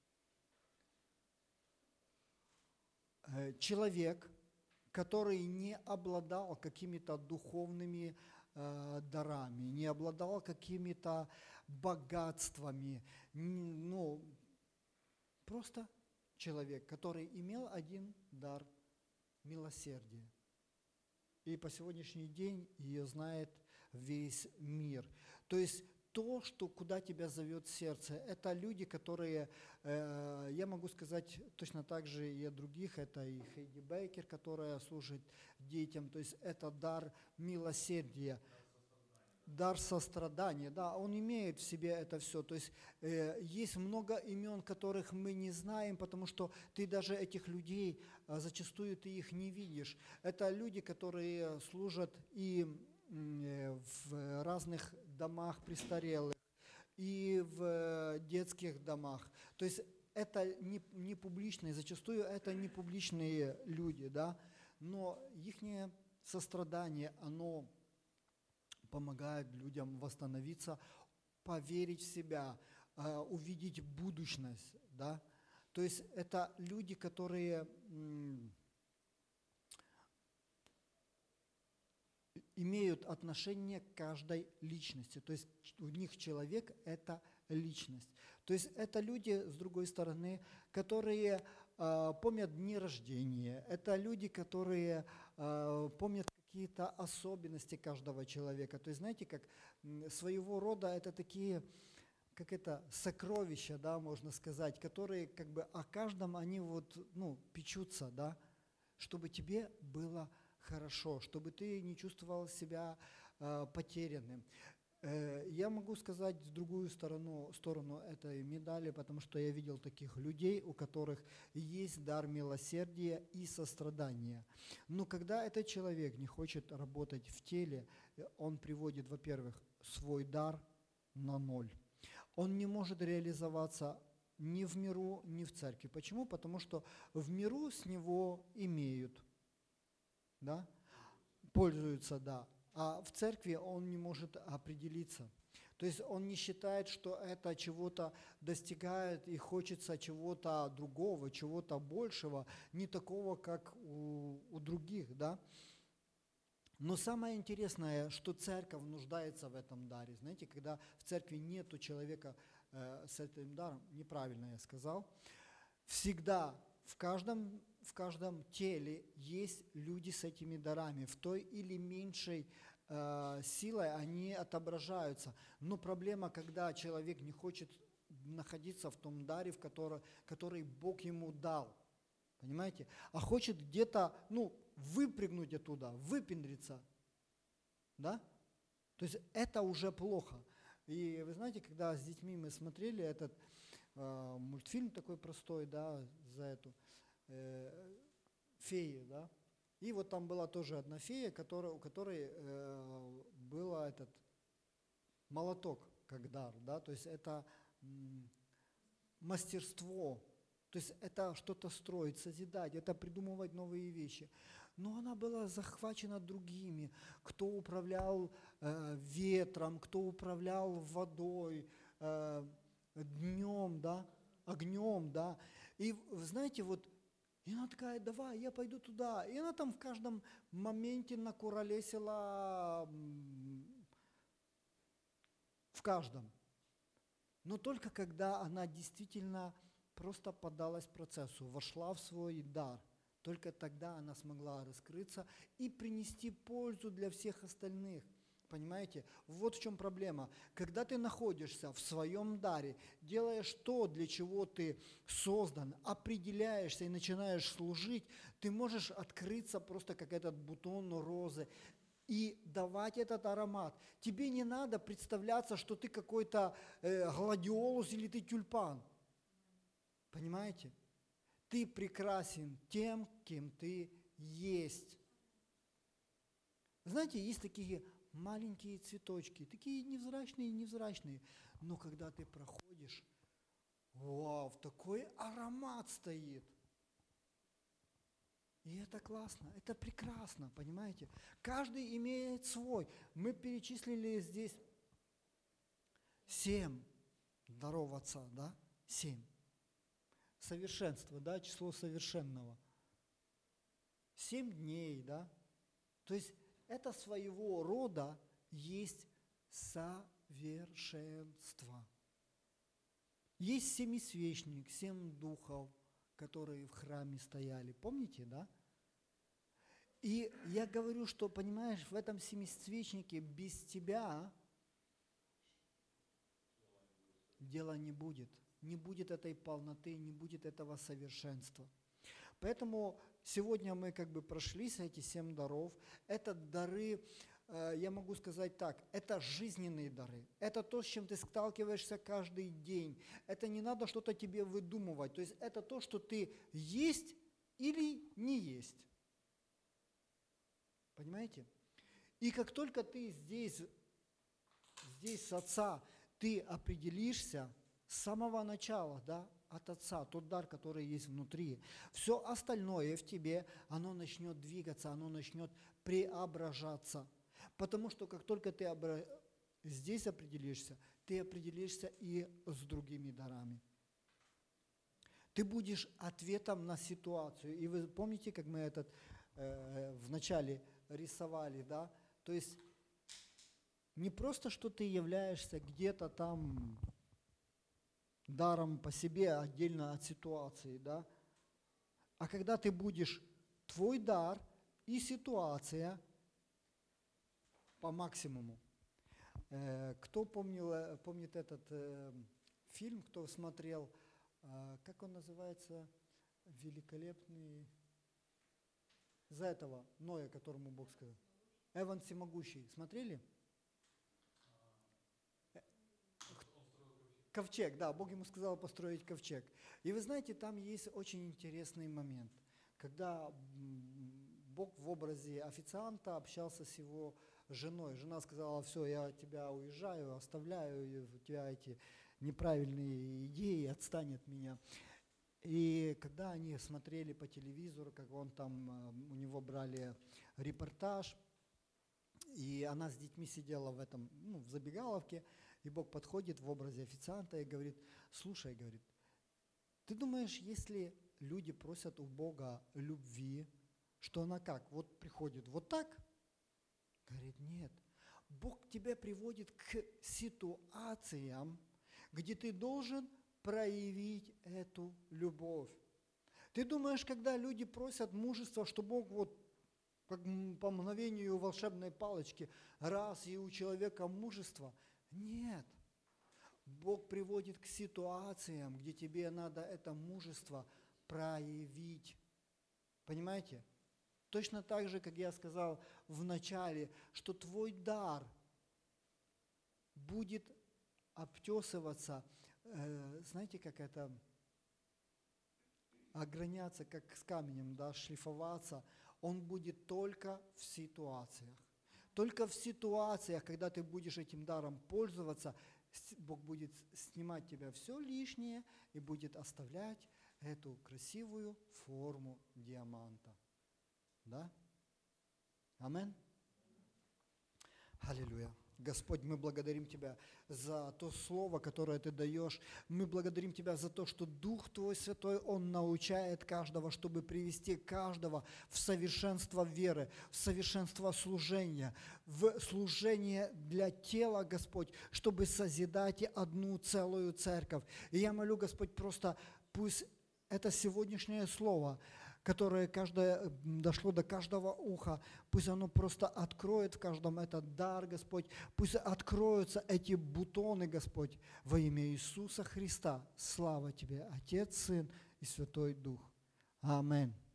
Э, Человек, который не обладал какими-то духовными э, дарами, не обладал какими-то богатствами, н- ну, просто человек, который имел один дар — милосердие. И по сегодняшний день ее знает весь мир. То есть то, что куда тебя зовет сердце, это люди, которые, э, я могу сказать точно так же и о других, это и Хейди Бейкер, которая служит детям, то есть это дар милосердия, дар сострадания, да, он имеет в себе это все. То есть э, есть много имен, которых мы не знаем, потому что ты даже этих людей, а, зачастую ты их не видишь. Это люди, которые служат и м, э, в разных домах престарелых, и в э, детских домах. То есть это не, не публичные, зачастую это не публичные люди, да, но их сострадание, оно помогает людям восстановиться, поверить в себя, э, увидеть будущность, да. То есть это люди, которые м, имеют отношение к каждой личности. То есть ч- у них человек — это личность. То есть это люди, с другой стороны, которые э, помнят дни рождения. Это люди, которые э, помнят какие-то особенности каждого человека. То есть, знаете, как м, своего рода это такие, как это, сокровища, да, можно сказать, которые как бы о каждом они вот, ну, печутся, да, чтобы тебе было хорошо, чтобы ты не чувствовал себя э, потерянным. Э, я могу сказать другую сторону, сторону этой медали, потому что я видел таких людей, у которых есть дар милосердия и сострадания. Но когда этот человек не хочет работать в теле, э, он приводит, во-первых, свой дар на ноль. Он не может реализоваться ни в миру, ни в церкви. Почему? Потому что в миру с него имеют, да, пользуются, да, а в церкви он не может определиться. То есть он не считает, что это чего-то достигает и хочется чего-то другого, чего-то большего, не такого, как у, у других, да. Но самое интересное, что церковь нуждается в этом даре. Знаете, когда в церкви нету человека э, с этим даром, неправильно я сказал, всегда в каждом, в каждом теле есть люди с этими дарами. В той или меньшей э, силой они отображаются. Но проблема, когда человек не хочет находиться в том даре, в который, который Бог ему дал. Понимаете? А хочет где-то, ну, выпрыгнуть оттуда, выпендриться. Да? То есть это уже плохо. И вы знаете, когда с детьми мы смотрели этот э, мультфильм такой простой, да, за эту э, феи, да, и вот там была тоже одна фея, которая, у которой э, было этот, молоток как дар, да, то есть это м, мастерство, то есть это что-то строить, созидать, это придумывать новые вещи. Но она была захвачена другими, кто управлял э, ветром, кто управлял водой, э, днем, да, огнем, да. И вы знаете, вот, и она такая, давай, я пойду туда. И она там в каждом моменте накуролесила, м, в каждом. Но только когда она действительно просто поддалась процессу, вошла в свой дар, только тогда она смогла раскрыться и принести пользу для всех остальных. Понимаете? Вот в чем проблема. Когда ты находишься в своем даре, делаешь то, для чего ты создан, определяешься и начинаешь служить, ты можешь открыться просто как этот бутон розы и давать этот аромат. Тебе не надо представляться, что ты какой-то э, гладиолус или ты тюльпан. Понимаете? Ты прекрасен тем, кем ты есть. Знаете, есть такие маленькие цветочки, такие невзрачные, невзрачные, но когда ты проходишь, вау, такой аромат стоит. И это классно, это прекрасно, понимаете? Каждый имеет свой. Мы перечислили здесь семь даров Отца, да? Семь. Совершенство, да, число совершенного. Семь дней, да? То есть это своего рода есть совершенство. Есть семисвечник, семь духов, которые в храме стояли. Помните, да? И я говорю, что, понимаешь, в этом семисвечнике без тебя дела не будет. Не будет этой полноты, не будет этого совершенства. Поэтому сегодня мы как бы прошлись эти семь даров. Это дары, э, я могу сказать так, это жизненные дары. Это то, с чем ты сталкиваешься каждый день. Это не надо что-то тебе выдумывать. То есть это то, что ты есть или не есть. Понимаете? И как только ты здесь, здесь с Отца, ты определишься с самого начала, да, от Отца, тот дар, который есть внутри, все остальное в тебе, оно начнет двигаться, оно начнет преображаться. Потому что как только ты обра... здесь определишься, ты определишься и с другими дарами. Ты будешь ответом на ситуацию. И вы помните, как мы этот э, вначале рисовали, да? То есть не просто, что ты являешься где-то там даром по себе, отдельно от ситуации, да? А когда ты будешь твой дар и ситуация по максимуму. Э, кто помнил, э, помнит этот э, фильм, кто смотрел, э, как он называется, великолепный, за этого Ноя, которому Бог сказал. Эван Всемогущий. Смотрели? Ковчег, да, Бог ему сказал построить ковчег. И вы знаете, там есть очень интересный момент, когда Бог в образе официанта общался с его женой. Жена сказала, все, я от тебя уезжаю, оставляю, у тебя эти неправильные идеи, отстань от меня. И когда они смотрели по телевизору, как он там, у него брали репортаж, и она с детьми сидела в этом, ну, в забегаловке, и Бог подходит в образе официанта и говорит, слушай, говорит, ты думаешь, если люди просят у Бога любви, что она как, вот приходит вот так? Говорит, нет. Бог тебя приводит к ситуациям, где ты должен проявить эту любовь. Ты думаешь, когда люди просят мужества, что Бог вот как по мгновению волшебной палочки, раз и у человека мужество? Нет. Бог приводит к ситуациям, где тебе надо это мужество проявить. Понимаете? Точно так же, как я сказал в начале, что твой дар будет обтесываться, э, знаете, как это, ограняться, как с камнем, да, шлифоваться, он будет только в ситуациях. Только в ситуациях, когда ты будешь этим даром пользоваться, с- Бог будет снимать тебя все лишнее и будет оставлять эту красивую форму диаманта. Да? Амин. Аллилуйя. Господь, мы благодарим Тебя за то слово, которое Ты даешь. Мы благодарим Тебя за то, что Дух Твой Святой, Он научает каждого, чтобы привести каждого в совершенство веры, в совершенство служения, в служение для тела, Господь, чтобы созидать одну целую церковь. И я молю, Господь, просто пусть это сегодняшнее слово, которое каждое, м, дошло до каждого уха, пусть оно просто откроет в каждом этот дар, Господь, пусть откроются эти бутоны, Господь, во имя Иисуса Христа. Слава Тебе, Отец, Сын и Святой Дух. Аминь.